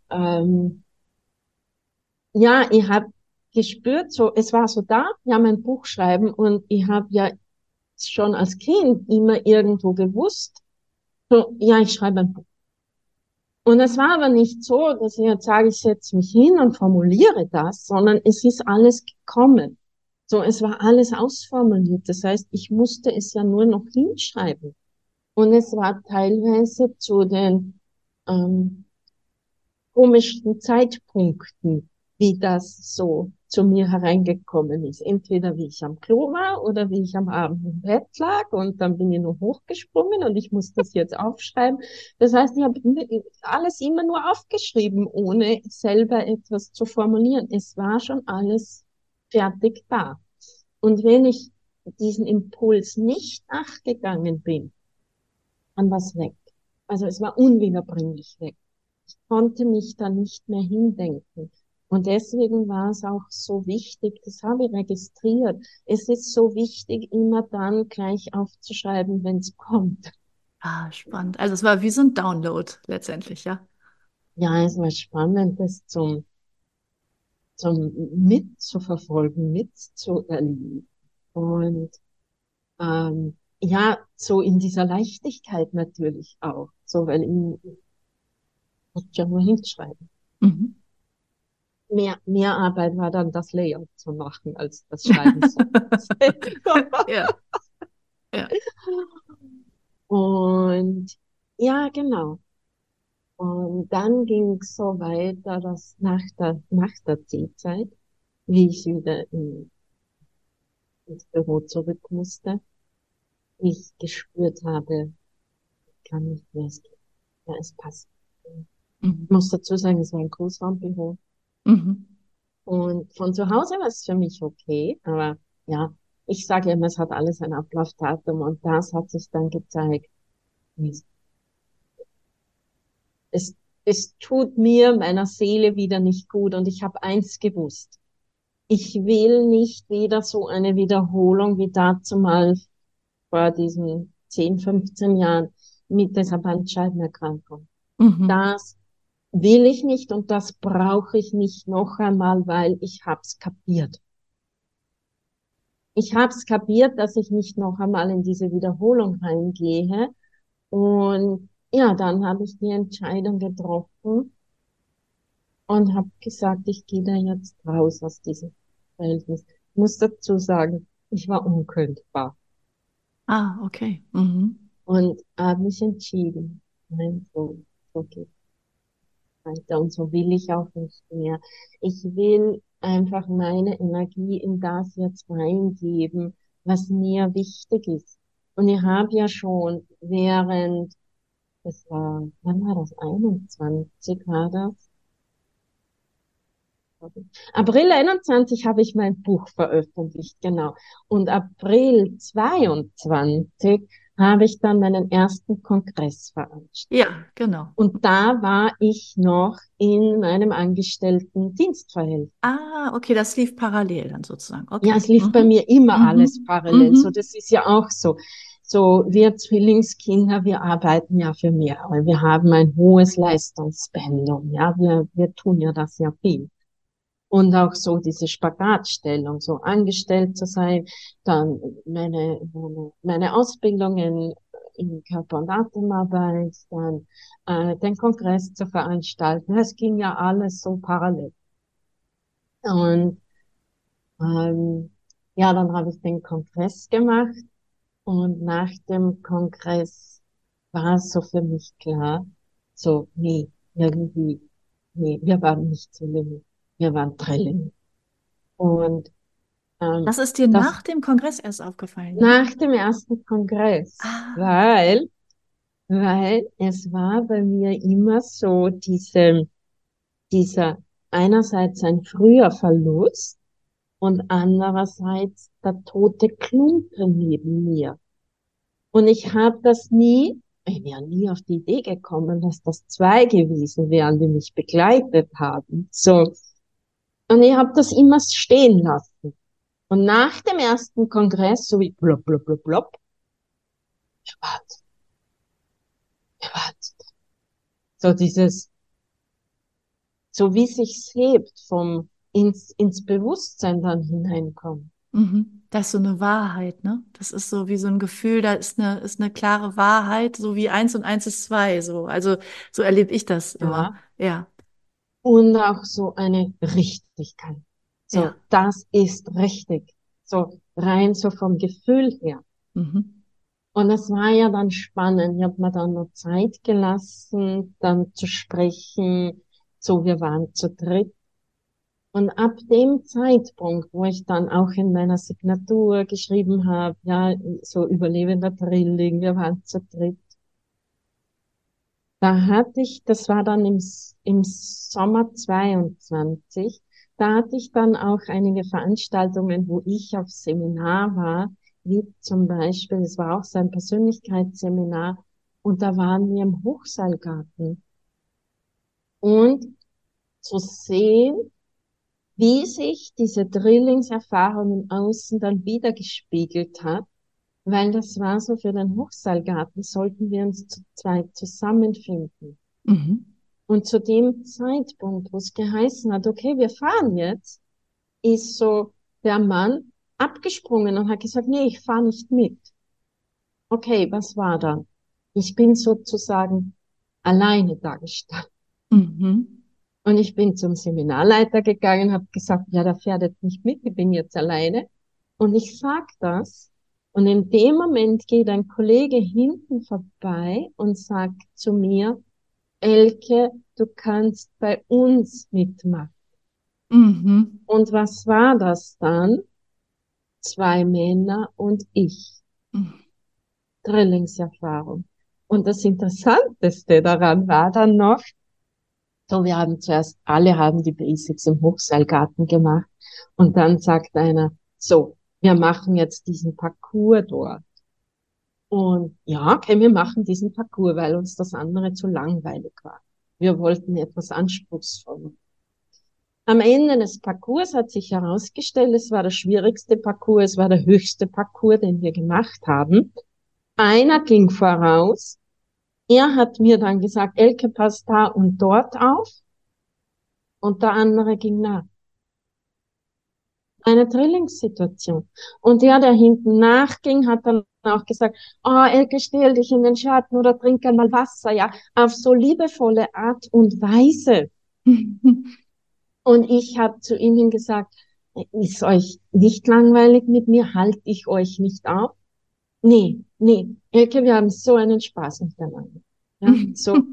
ja, ich habe gespürt, so, es war so da, ja, mein Buch schreiben und ich habe ja schon als Kind immer irgendwo gewusst, so, ja, ich schreibe ein Buch. Und es war aber nicht so, dass ich jetzt sage, ich setze mich hin und formuliere das, sondern es ist alles gekommen. So, es war alles ausformuliert. Das heißt, ich musste es ja nur noch hinschreiben. Und es war teilweise zu den ähm, komischsten Zeitpunkten, wie das so zu mir hereingekommen ist. Entweder wie ich am Klo war oder wie ich am Abend im Bett lag und dann bin ich nur hochgesprungen und ich muss das jetzt aufschreiben. Das heißt, ich habe alles immer nur aufgeschrieben, ohne selber etwas zu formulieren. Es war schon alles fertig da. Und wenn ich diesen Impuls nicht nachgegangen bin, dann war es weg. Also es war unwiederbringlich weg. Ich konnte mich da nicht mehr hindenken. Und deswegen war es auch so wichtig, das habe ich registriert. Es ist so wichtig, immer dann gleich aufzuschreiben, wenn es kommt. Ah, spannend. Also es war wie so ein Download letztendlich, ja. Ja, es war spannend, das zum mitzuverfolgen, mitzuerleben. Und ja, so in dieser Leichtigkeit natürlich auch. So, weil ich muss ja nur hinschreiben. Mhm. Mehr Arbeit war dann das Layout zu machen, als das Schreiben selber. Ja, ja. Und ja, genau. Und dann ging es so weiter, dass nach der Teezeit, wie ich wieder ins Büro zurück musste, ich gespürt habe, ich kann nicht mehr, ja, es passt. Mhm. Ich muss dazu sagen, es war ein Großraumbüro. Mhm. Und von zu Hause war es für mich okay, aber ja, ich sage immer, es hat alles ein Ablaufdatum und das hat sich dann gezeigt. Es es tut mir, meiner Seele wieder nicht gut. Und ich habe eins gewusst. Ich will nicht wieder so eine Wiederholung wie dazu mal vor diesen 10, 15 Jahren mit dieser Bandscheibenerkrankung. Mhm. Das will ich nicht und das brauche ich nicht noch einmal, weil ich hab's kapiert. Ich hab's kapiert, dass ich nicht noch einmal in diese Wiederholung reingehe. Und ja, dann habe ich die Entscheidung getroffen und habe gesagt, ich gehe da jetzt raus aus diesem Verhältnis. Ich muss dazu sagen, ich war unkündbar Ah, okay. Mhm. und habe mich entschieden. Nein, so geht's weiter und so will ich auch nicht mehr. Ich will einfach meine Energie in das jetzt reingeben, was mir wichtig ist. Und ich habe ja schon während, das war, wann war das? 21 war das? April 21 habe ich mein Buch veröffentlicht, genau. Und April 22 habe ich dann meinen ersten Kongress veranstaltet. Ja, genau. Und da war ich noch in meinem angestellten Dienstverhältnis. Ah, okay, das lief parallel dann sozusagen. Ja, Okay. es lief bei Mhm. mir immer alles Mhm. parallel. So, Mhm. das ist ja auch so. So, wir Zwillingskinder, wir arbeiten ja für mehrere. Wir haben ein hohes Leistungspensum. Ja, wir tun ja das ja viel. Und auch so diese Spagatstellung, so angestellt zu sein, dann meine Ausbildung in Körper- und Atemarbeit, dann den Kongress zu veranstalten. Das ging ja alles so parallel. Und ähm, ja, dann habe ich den Kongress gemacht und nach dem Kongress war es so für mich klar, so, nee, irgendwie, nee, wir waren nicht Zwillinge, wir waren Drillinge. Und Das ist dir das nach dem Kongress erst aufgefallen, ja? nach dem ersten Kongress, Ah, weil es war bei mir immer so dieser einerseits ein früher Verlust und andererseits der tote Klumpen neben mir. Und ich habe das nie, ich wäre nie auf die Idee gekommen, dass das zwei gewesen wären, die mich begleitet haben. So. Und ich habe das immer stehen lassen. Und nach dem ersten Kongress, so wie blub, blub, blub, blub, warte, warte. So dieses, so wie sich's hebt, ins Bewusstsein dann hineinkommen. mhm. Das ist so eine Wahrheit, ne? Das ist so wie so ein Gefühl, da ist eine klare Wahrheit, so wie eins und eins ist zwei, so. Also, so erlebe ich das immer. Ja. Ja, Und auch so eine Richtigkeit. So, ja. das ist richtig. So rein so vom Gefühl her. Mhm. Und es war ja dann spannend. Ich habe mir dann noch Zeit gelassen, dann zu sprechen. So, wir waren zu dritt. Und ab dem Zeitpunkt, wo ich dann auch in meiner Signatur geschrieben habe, ja, so überlebender Drilling, wir waren zu dritt, da hatte ich, das war dann im Sommer 22, da hatte ich dann auch einige Veranstaltungen, wo ich auf Seminar war, wie zum Beispiel, es war auch so ein Persönlichkeitsseminar, und da waren wir im Hochseilgarten. Und zu sehen, wie sich diese Drillingserfahrung im Außen dann wieder gespiegelt hat, weil das war so für den Hochseilgarten, sollten wir uns zu zweit zusammenfinden. Mhm. Und zu dem Zeitpunkt, wo es geheißen hat, okay, wir fahren jetzt, ist so der Mann abgesprungen und hat gesagt, nee, ich fahre nicht mit. Okay, was war dann? Ich bin sozusagen alleine da gestanden. Mhm. Und ich bin zum Seminarleiter gegangen, habe gesagt, ja, der fährt jetzt nicht mit, ich bin jetzt alleine. Und ich sag das. Und in dem Moment geht ein Kollege hinten vorbei und sagt zu mir, Elke, du kannst bei uns mitmachen. Mhm. Und was war das dann? Zwei Männer und ich. Mhm. Trillingserfahrung. Und das Interessanteste daran war dann noch, so, wir haben zuerst, alle haben die Basics im Hochseilgarten gemacht. Und dann sagt einer, so, wir machen jetzt diesen Parcours dort. Und ja, okay, wir machen diesen Parcours, weil uns das andere zu langweilig war. Wir wollten etwas Anspruchsvolles. Am Ende des Parcours hat sich herausgestellt, es war der schwierigste Parcours, es war der höchste Parcours, den wir gemacht haben. Einer ging voraus. Er hat mir dann gesagt, Elke, pass da und dort auf. Und der andere ging nach. Eine Trillingssituation. Und der hinten nachging, hat dann auch gesagt, oh, Elke, stell dich in den Schatten oder trink einmal Wasser, ja, auf so liebevolle Art und Weise. Und ich habe zu ihnen gesagt, ist euch nicht langweilig mit mir? Halte ich euch nicht auf? Nee, nee, Elke, wir haben so einen Spaß miteinander. Ja, so,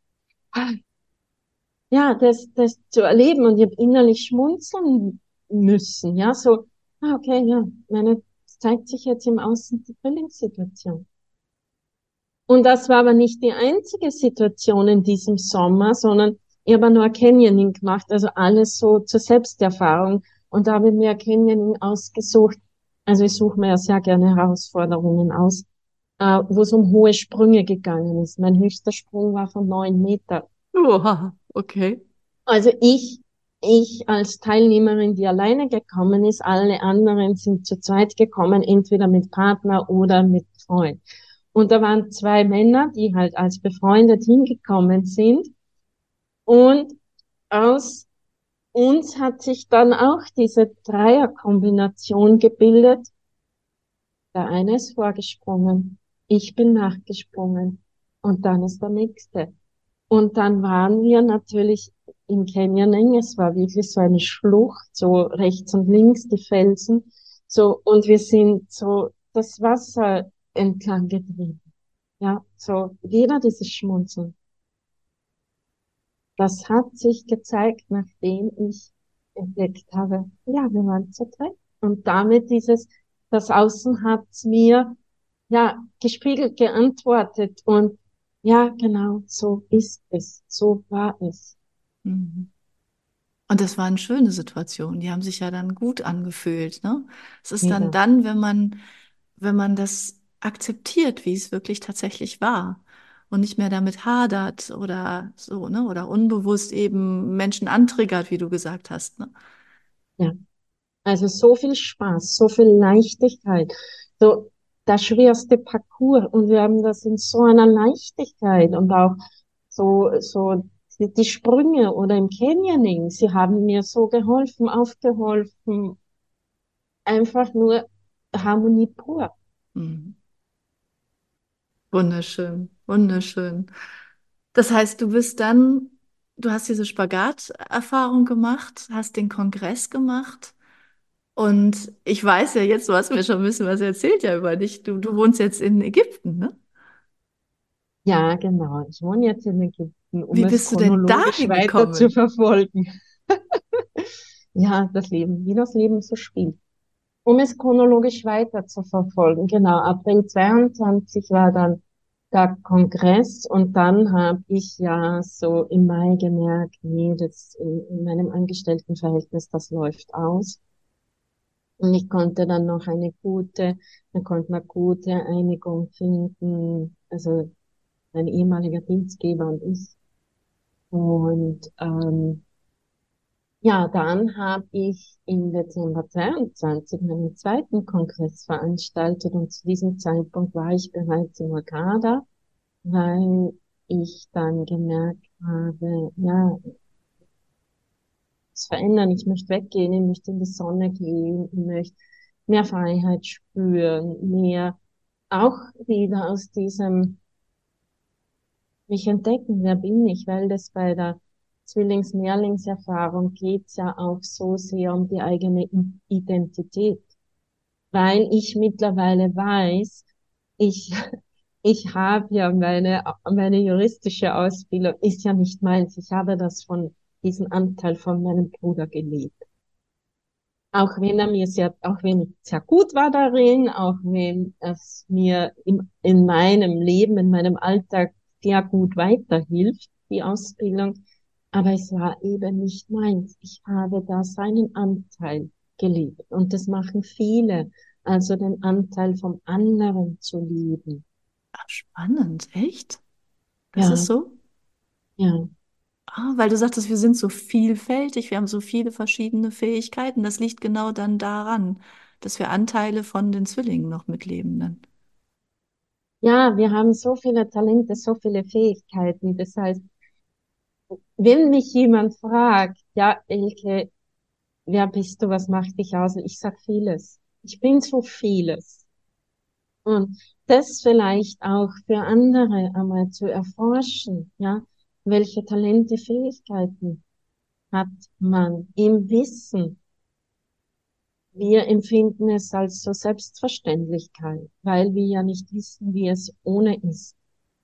ja, das zu erleben und ich habe innerlich schmunzeln müssen. Ja, so, okay, ja, es zeigt sich jetzt im Außen die Frühlingssituation. Und das war aber nicht die einzige Situation in diesem Sommer, sondern ich habe nur ein Canyoning gemacht, also alles so zur Selbsterfahrung. Und da habe ich mir ein Canyoning ausgesucht. Also ich suche mir ja sehr gerne Herausforderungen aus, wo es um hohe Sprünge gegangen ist. Mein höchster Sprung war von 9 Meter. Oha, okay. Also ich als Teilnehmerin, die alleine gekommen ist, alle anderen sind zu zweit gekommen, entweder mit Partner oder mit Freund. Und da waren zwei Männer, die halt als befreundet hingekommen sind. Und aus uns hat sich dann auch diese Dreierkombination gebildet. Der eine ist vorgesprungen, ich bin nachgesprungen und dann ist der nächste. Und dann waren wir natürlich in Canyoning. Es war wirklich so eine Schlucht, so rechts und links die Felsen. So, und wir sind so das Wasser entlang getrieben. Ja, so wieder dieses Schmunzeln. Das hat sich gezeigt, nachdem ich entdeckt habe, ja, wir waren zu dritt. Und damit das Außen hat mir, ja, gespiegelt, geantwortet. Und ja, genau, so ist es. So war es. Mhm. Und das waren schöne Situationen, die haben sich ja dann gut angefühlt, ne? Es ist Ja, dann, wenn man das akzeptiert, wie es wirklich tatsächlich war und nicht mehr damit hadert oder so, ne? Oder unbewusst eben Menschen antriggert, wie du gesagt hast, ne? ja. Also so viel Spaß, so viel Leichtigkeit, so das schwerste Parcours und wir haben das in so einer Leichtigkeit und auch so die Sprünge oder im Canyoning, sie haben mir so geholfen, aufgeholfen, einfach nur Harmonie pur. Mhm. Wunderschön, wunderschön. Das heißt, du hast diese Spagaterfahrung gemacht, hast den Kongress gemacht und ich weiß ja jetzt, du hast mir schon ein bisschen was erzählt ja über dich. Du wohnst jetzt in Ägypten, ne? Ja, genau. Ich wohne jetzt in Ägypten, um Wie es bist du denn chronologisch dahin weiter zu gekommen? verfolgen. Ja, das Leben, wie das Leben so spielt. Um es chronologisch weiter zu verfolgen. Genau, April 22 war dann der Kongress und dann habe ich ja so im Mai gemerkt, nee, das in meinem Angestelltenverhältnis, das läuft aus. Und ich konnte dann noch dann konnte man gute Einigung finden, also mein ehemaliger Dienstgeber und ich. Und ja, dann habe ich im Dezember 22 meinen zweiten Kongress veranstaltet und zu diesem Zeitpunkt war ich bereits in Hurghada, weil ich dann gemerkt habe, ja, es verändern, ich möchte weggehen, ich möchte in die Sonne gehen, ich möchte mehr Freiheit spüren, mehr auch wieder aus diesem mich entdecken, wer bin ich, weil das bei der Zwillings-Mehrlingserfahrung geht's ja auch so sehr um die eigene Identität, weil ich mittlerweile weiß, ich, ich habe ja meine juristische Ausbildung ist ja nicht meins. Ich habe das von diesem Anteil von meinem Bruder gelebt. Auch wenn ich sehr gut war darin, auch wenn es mir in meinem Leben, in meinem Alltag sehr gut weiterhilft, die Ausbildung. Aber es war eben nicht meins. Ich habe da seinen Anteil gelebt. Und das machen viele. Also den Anteil vom anderen zu lieben. Ach, spannend, echt? Das ist Ja, so? ja. Ah, weil du sagtest, wir sind so vielfältig, wir haben so viele verschiedene Fähigkeiten. Das liegt genau dann daran, dass wir Anteile von den Zwillingen noch mitleben dann. Ja, wir haben so viele Talente, so viele Fähigkeiten. Das heißt, wenn mich jemand fragt, ja, Elke, wer bist du, was macht dich aus? Ich sag vieles. Ich bin so vieles. Und das vielleicht auch für andere einmal zu erforschen, ja, welche Talente, Fähigkeiten hat man im Wissen. Wir empfinden es als so Selbstverständlichkeit, weil wir ja nicht wissen, wie es ohne ist,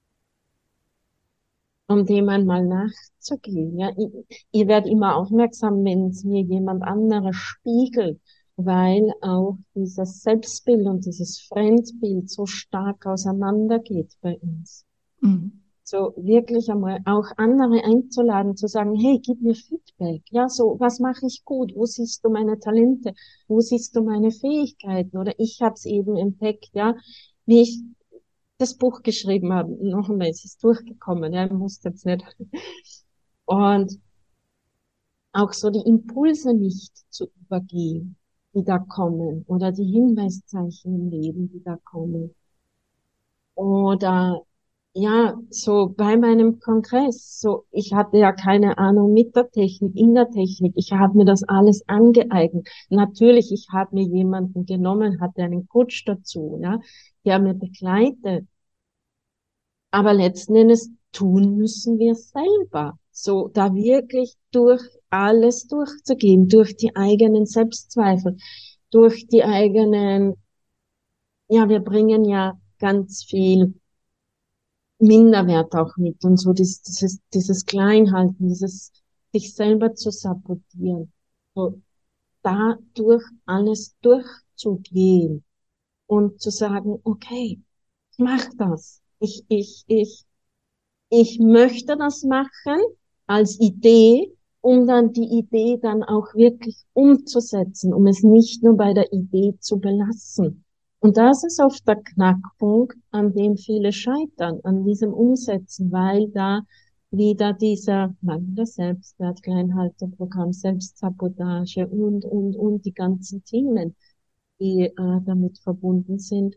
um dem einmal nachzugehen. Ja, ich werde immer aufmerksam, wenn es mir jemand anderes spiegelt, weil auch dieses Selbstbild und dieses Fremdbild so stark auseinandergeht bei uns. Mhm. So wirklich einmal auch andere einzuladen, zu sagen, hey, gib mir Feedback. Ja, so, was mache ich gut? Wo siehst du meine Talente? Wo siehst du meine Fähigkeiten? Oder ich habe es eben entdeckt, ja, wie ich das Buch geschrieben habe. Noch einmal, es ist durchgekommen, ja, ich muss jetzt nicht. Und auch so die Impulse nicht zu übergehen, die da kommen, oder die Hinweiszeichen im Leben, die da kommen. Oder ja, so bei meinem Kongress, so ich hatte ja keine Ahnung mit der Technik, in der Technik. Ich habe mir das alles angeeignet. Natürlich, ich habe mir jemanden genommen, hatte einen Coach dazu, ja, der mir begleitet. Aber letzten Endes tun müssen wir es selber. So da wirklich durch alles durchzugehen, durch die eigenen Selbstzweifel, durch die eigenen, ja, wir bringen ja ganz viel Minderwert auch mit und so dieses Kleinhalten, dieses sich selber zu sabotieren. So dadurch alles durchzugehen und zu sagen, okay, ich mach das. Ich möchte das machen als Idee, um dann die Idee dann auch wirklich umzusetzen, um es nicht nur bei der Idee zu belassen. Und das ist oft der Knackpunkt, an dem viele scheitern, an diesem Umsetzen, weil da wieder dieser mangelnde Selbstwert, Kleinhalteprogramm, Selbstsabotage und die ganzen Themen, die damit verbunden sind,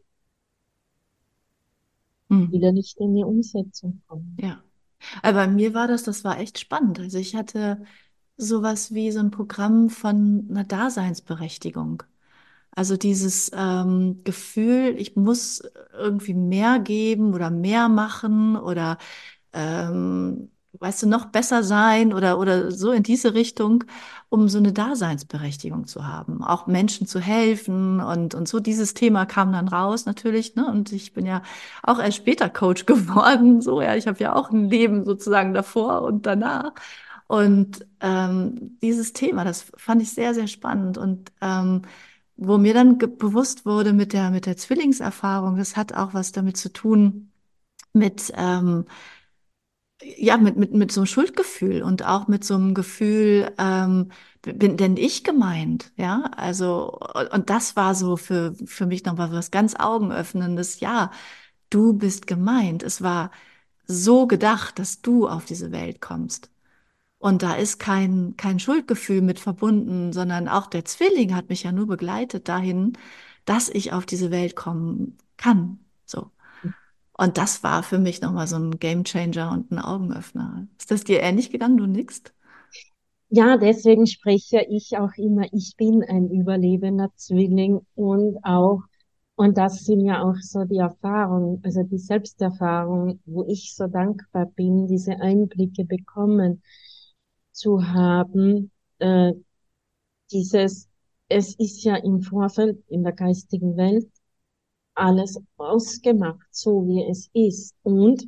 Mhm. wieder nicht in die Umsetzung kommen. Ja. Aber bei mir war das war echt spannend. Also ich hatte sowas wie so ein Programm von einer Daseinsberechtigung. Also dieses Gefühl, ich muss irgendwie mehr geben oder mehr machen oder weißt du, noch besser sein oder so in diese Richtung, um so eine Daseinsberechtigung zu haben, auch Menschen zu helfen und so dieses Thema kam dann raus natürlich, ne? Und ich bin ja auch erst später Coach geworden, so ja, ich habe ja auch ein Leben sozusagen davor und danach. Und dieses Thema, das fand ich sehr, sehr spannend. Und wo mir dann bewusst wurde mit der Zwillingserfahrung, das hat auch was damit zu tun, mit, ja, mit so einem Schuldgefühl und auch mit so einem Gefühl, bin denn ich gemeint? Ja, also, und das war so für mich nochmal was ganz Augenöffnendes. Ja, du bist gemeint. Es war so gedacht, dass du auf diese Welt kommst. Und da ist kein Schuldgefühl mit verbunden, sondern auch der Zwilling hat mich ja nur begleitet dahin, dass ich auf diese Welt kommen kann. So. Und das war für mich nochmal so ein Gamechanger und ein Augenöffner. Ist das dir ähnlich gegangen? Du nickst? Ja, deswegen spreche ich auch immer, ich bin ein überlebender Zwilling und das sind ja auch so die Erfahrungen, also die Selbsterfahrung, wo ich so dankbar bin, diese Einblicke bekommen zu haben, äh, dieses, es ist ja im Vorfeld in der geistigen Welt alles ausgemacht, so wie es ist. Und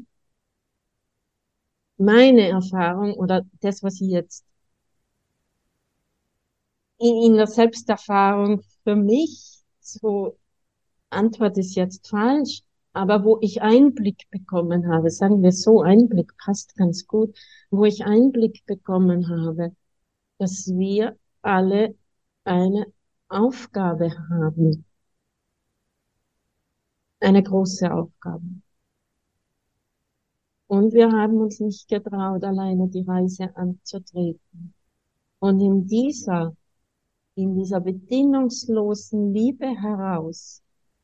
meine Erfahrung oder das, was ich jetzt in der Selbsterfahrung für mich, so Antwort ist jetzt falsch, aber wo ich Einblick bekommen habe, sagen wir so, Einblick passt ganz gut, wo ich Einblick bekommen habe, dass wir alle eine Aufgabe haben, eine große Aufgabe. Und wir haben uns nicht getraut, alleine die Reise anzutreten. Und in dieser bedingungslosen Liebe heraus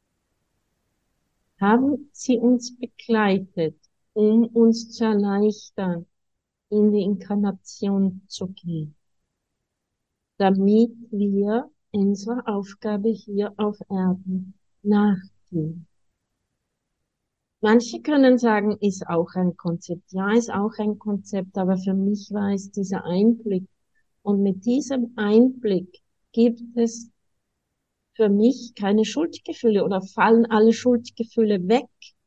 haben sie uns begleitet, um uns zu erleichtern, in die Inkarnation zu gehen, damit wir unserer Aufgabe hier auf Erden nachgehen. Manche können sagen, ist auch ein Konzept. Ja, ist auch ein Konzept, aber für mich war es dieser Einblick. Und mit diesem Einblick gibt es für mich keine Schuldgefühle oder fallen alle Schuldgefühle weg.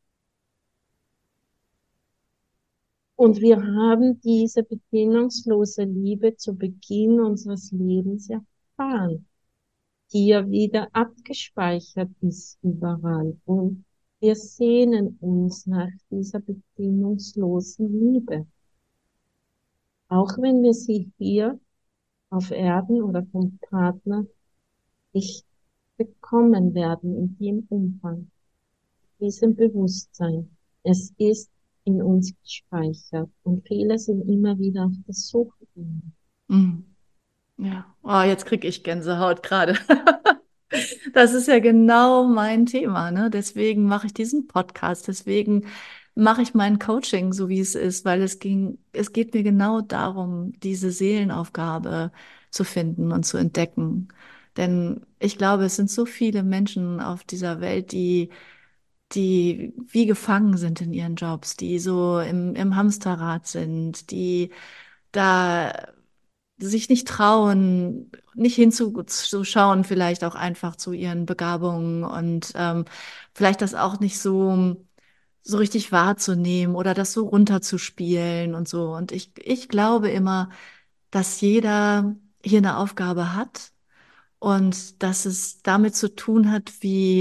Und wir haben diese bedingungslose Liebe zu Beginn unseres Lebens erfahren, die ja wieder abgespeichert ist überall. Und wir sehnen uns nach dieser bedingungslosen Liebe. Auch wenn wir sie hier auf Erden oder vom Partner nicht bekommen werden in dem Umfang, diesem Bewusstsein. Es ist in uns gespeichert und viele sind immer wieder auf der Suche. Mhm. Ja, oh, jetzt kriege ich Gänsehaut gerade. Das ist ja genau mein Thema, ne? Deswegen mache ich diesen Podcast, deswegen mache ich mein Coaching so, wie es ist, weil es geht mir genau darum, diese Seelenaufgabe zu finden und zu entdecken. Denn ich glaube, es sind so viele Menschen auf dieser Welt, die wie gefangen sind in ihren Jobs, die so im Hamsterrad sind, die da sich nicht trauen, nicht hinzuschauen, vielleicht auch einfach zu ihren Begabungen und vielleicht das auch nicht so richtig wahrzunehmen oder das so runterzuspielen und so. Und ich glaube immer, dass jeder hier eine Aufgabe hat und dass es damit zu tun hat,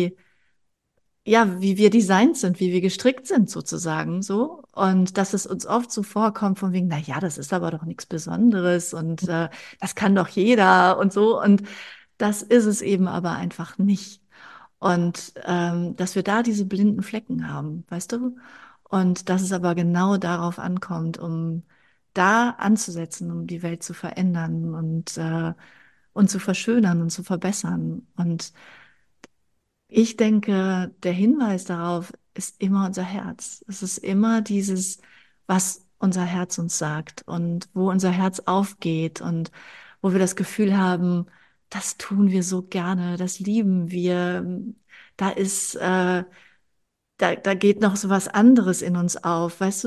wie wir designt sind, wie wir gestrickt sind sozusagen so. Und dass es uns oft so vorkommt von wegen, na ja, das ist aber doch nichts Besonderes und das kann doch jeder und so. Und das ist es eben aber einfach nicht. Und dass wir da diese blinden Flecken haben, weißt du? Und dass es aber genau darauf ankommt, um da anzusetzen, um die Welt zu verändern und zu verschönern und zu verbessern. Und ich denke, der Hinweis darauf ist immer unser Herz. Es ist immer dieses, was unser Herz uns sagt und wo unser Herz aufgeht und wo wir das Gefühl haben, das tun wir so gerne, das lieben wir. Da ist, da geht noch so was anderes in uns auf. Weißt du,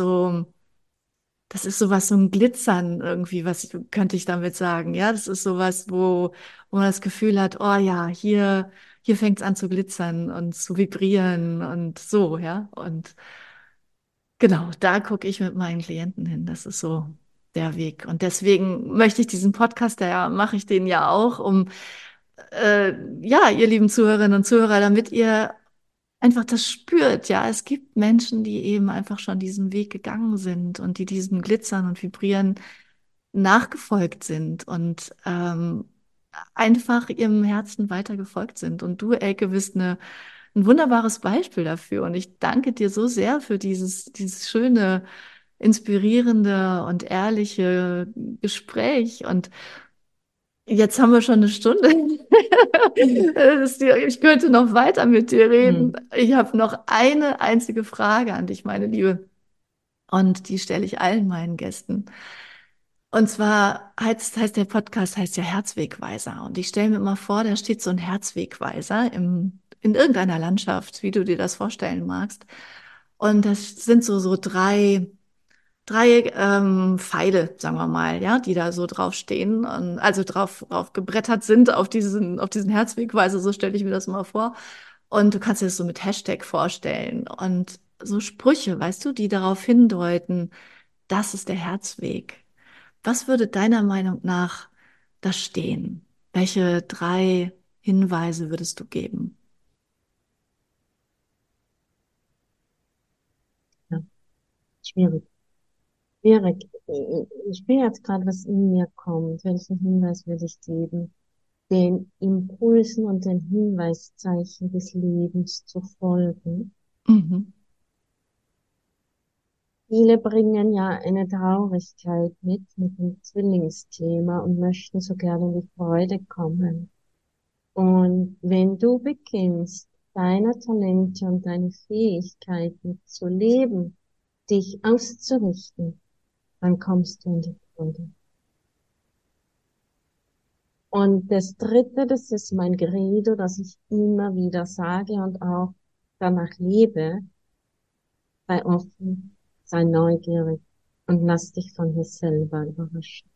das ist sowas, so ein Glitzern irgendwie, könnte ich damit sagen. Ja, das ist sowas, wo man das Gefühl hat, oh ja, hier fängt es an zu glitzern und zu vibrieren und so, ja. Und genau, da gucke ich mit meinen Klienten hin. Das ist so der Weg. Und deswegen möchte ich diesen Podcast, ja, mache ich den ja auch, um, ja, ihr lieben Zuhörerinnen und Zuhörer, damit ihr einfach das spürt, ja. Es gibt Menschen, die eben einfach schon diesen Weg gegangen sind und die diesem Glitzern und Vibrieren nachgefolgt sind und einfach ihrem Herzen weiter gefolgt sind. Und du, Elke, bist ein wunderbares Beispiel dafür. Und ich danke dir so sehr für dieses schöne, inspirierende und ehrliche Gespräch. Und jetzt haben wir schon eine Stunde. Ich könnte noch weiter mit dir reden. Hm. Ich habe noch eine einzige Frage an dich, meine Liebe. Und die stelle ich allen meinen Gästen. Und zwar heißt der Podcast heißt ja Herzwegweiser. Und ich stelle mir immer vor, da steht so ein Herzwegweiser in irgendeiner Landschaft, wie du dir das vorstellen magst. Und das sind so drei Pfeile, sagen wir mal, ja, die da so draufstehen und also drauf gebrettert sind auf diesen Herzwegweiser, so stelle ich mir das mal vor. Und du kannst dir das so mit Hashtag vorstellen und so Sprüche, weißt du, die darauf hindeuten, das ist der Herzweg. Was würde deiner Meinung nach da stehen? Welche drei Hinweise würdest du geben? Ja, schwierig. Schwierig. Ich bin jetzt gerade, was in mir kommt. Welchen Hinweis würde ich geben? Den Impulsen und den Hinweiszeichen des Lebens zu folgen. Mhm. Viele bringen ja eine Traurigkeit mit dem Zwillingsthema und möchten so gerne in die Freude kommen. Und wenn du beginnst, deine Talente und deine Fähigkeiten zu leben, dich auszurichten, dann kommst du in die Freude. Und das Dritte, das ist mein Credo, das ich immer wieder sage und auch danach lebe: sei offen, sei neugierig und lass dich von dir selber überraschen.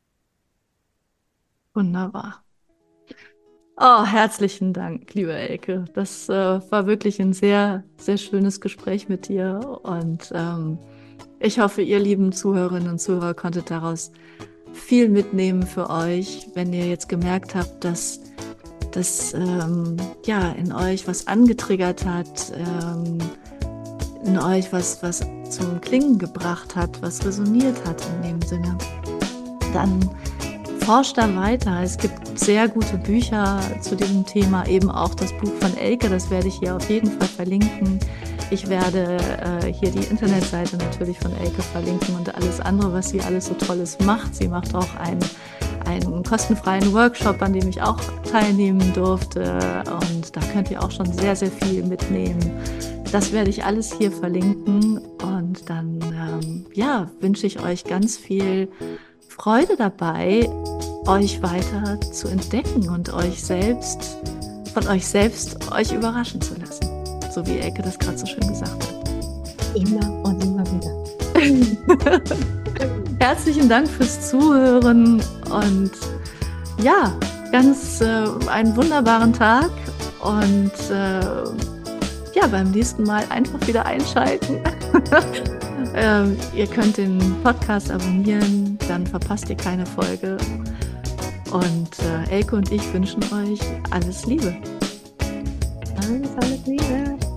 Wunderbar. Oh, herzlichen Dank, liebe Elke. Das war wirklich ein sehr, sehr schönes Gespräch mit dir. Und ich hoffe, ihr lieben Zuhörerinnen und Zuhörer konntet daraus viel mitnehmen für euch, wenn ihr jetzt gemerkt habt, dass das ja in euch was angetriggert hat, in euch was zum Klingen gebracht hat, was resoniert hat in dem Sinne. Dann forscht da weiter. Es gibt sehr gute Bücher zu diesem Thema, eben auch das Buch von Elke, das werde ich hier auf jeden Fall verlinken. Ich werde hier die Internetseite natürlich von Elke verlinken und alles andere, was sie alles so Tolles macht. Sie macht auch einen kostenfreien Workshop, an dem ich auch teilnehmen durfte, und da könnt ihr auch schon sehr, sehr viel mitnehmen. Das werde ich alles hier verlinken, und dann ja, wünsche ich euch ganz viel Freude dabei, euch weiter zu entdecken und euch selbst euch überraschen zu lassen. So wie Elke das gerade so schön gesagt hat. Immer und immer wieder. Herzlichen Dank fürs Zuhören und ja, ganz einen wunderbaren Tag, und ja, beim nächsten Mal einfach wieder einschalten. Ihr könnt den Podcast abonnieren, dann verpasst ihr keine Folge. Und Elke und ich wünschen euch alles Liebe. Alles Liebe.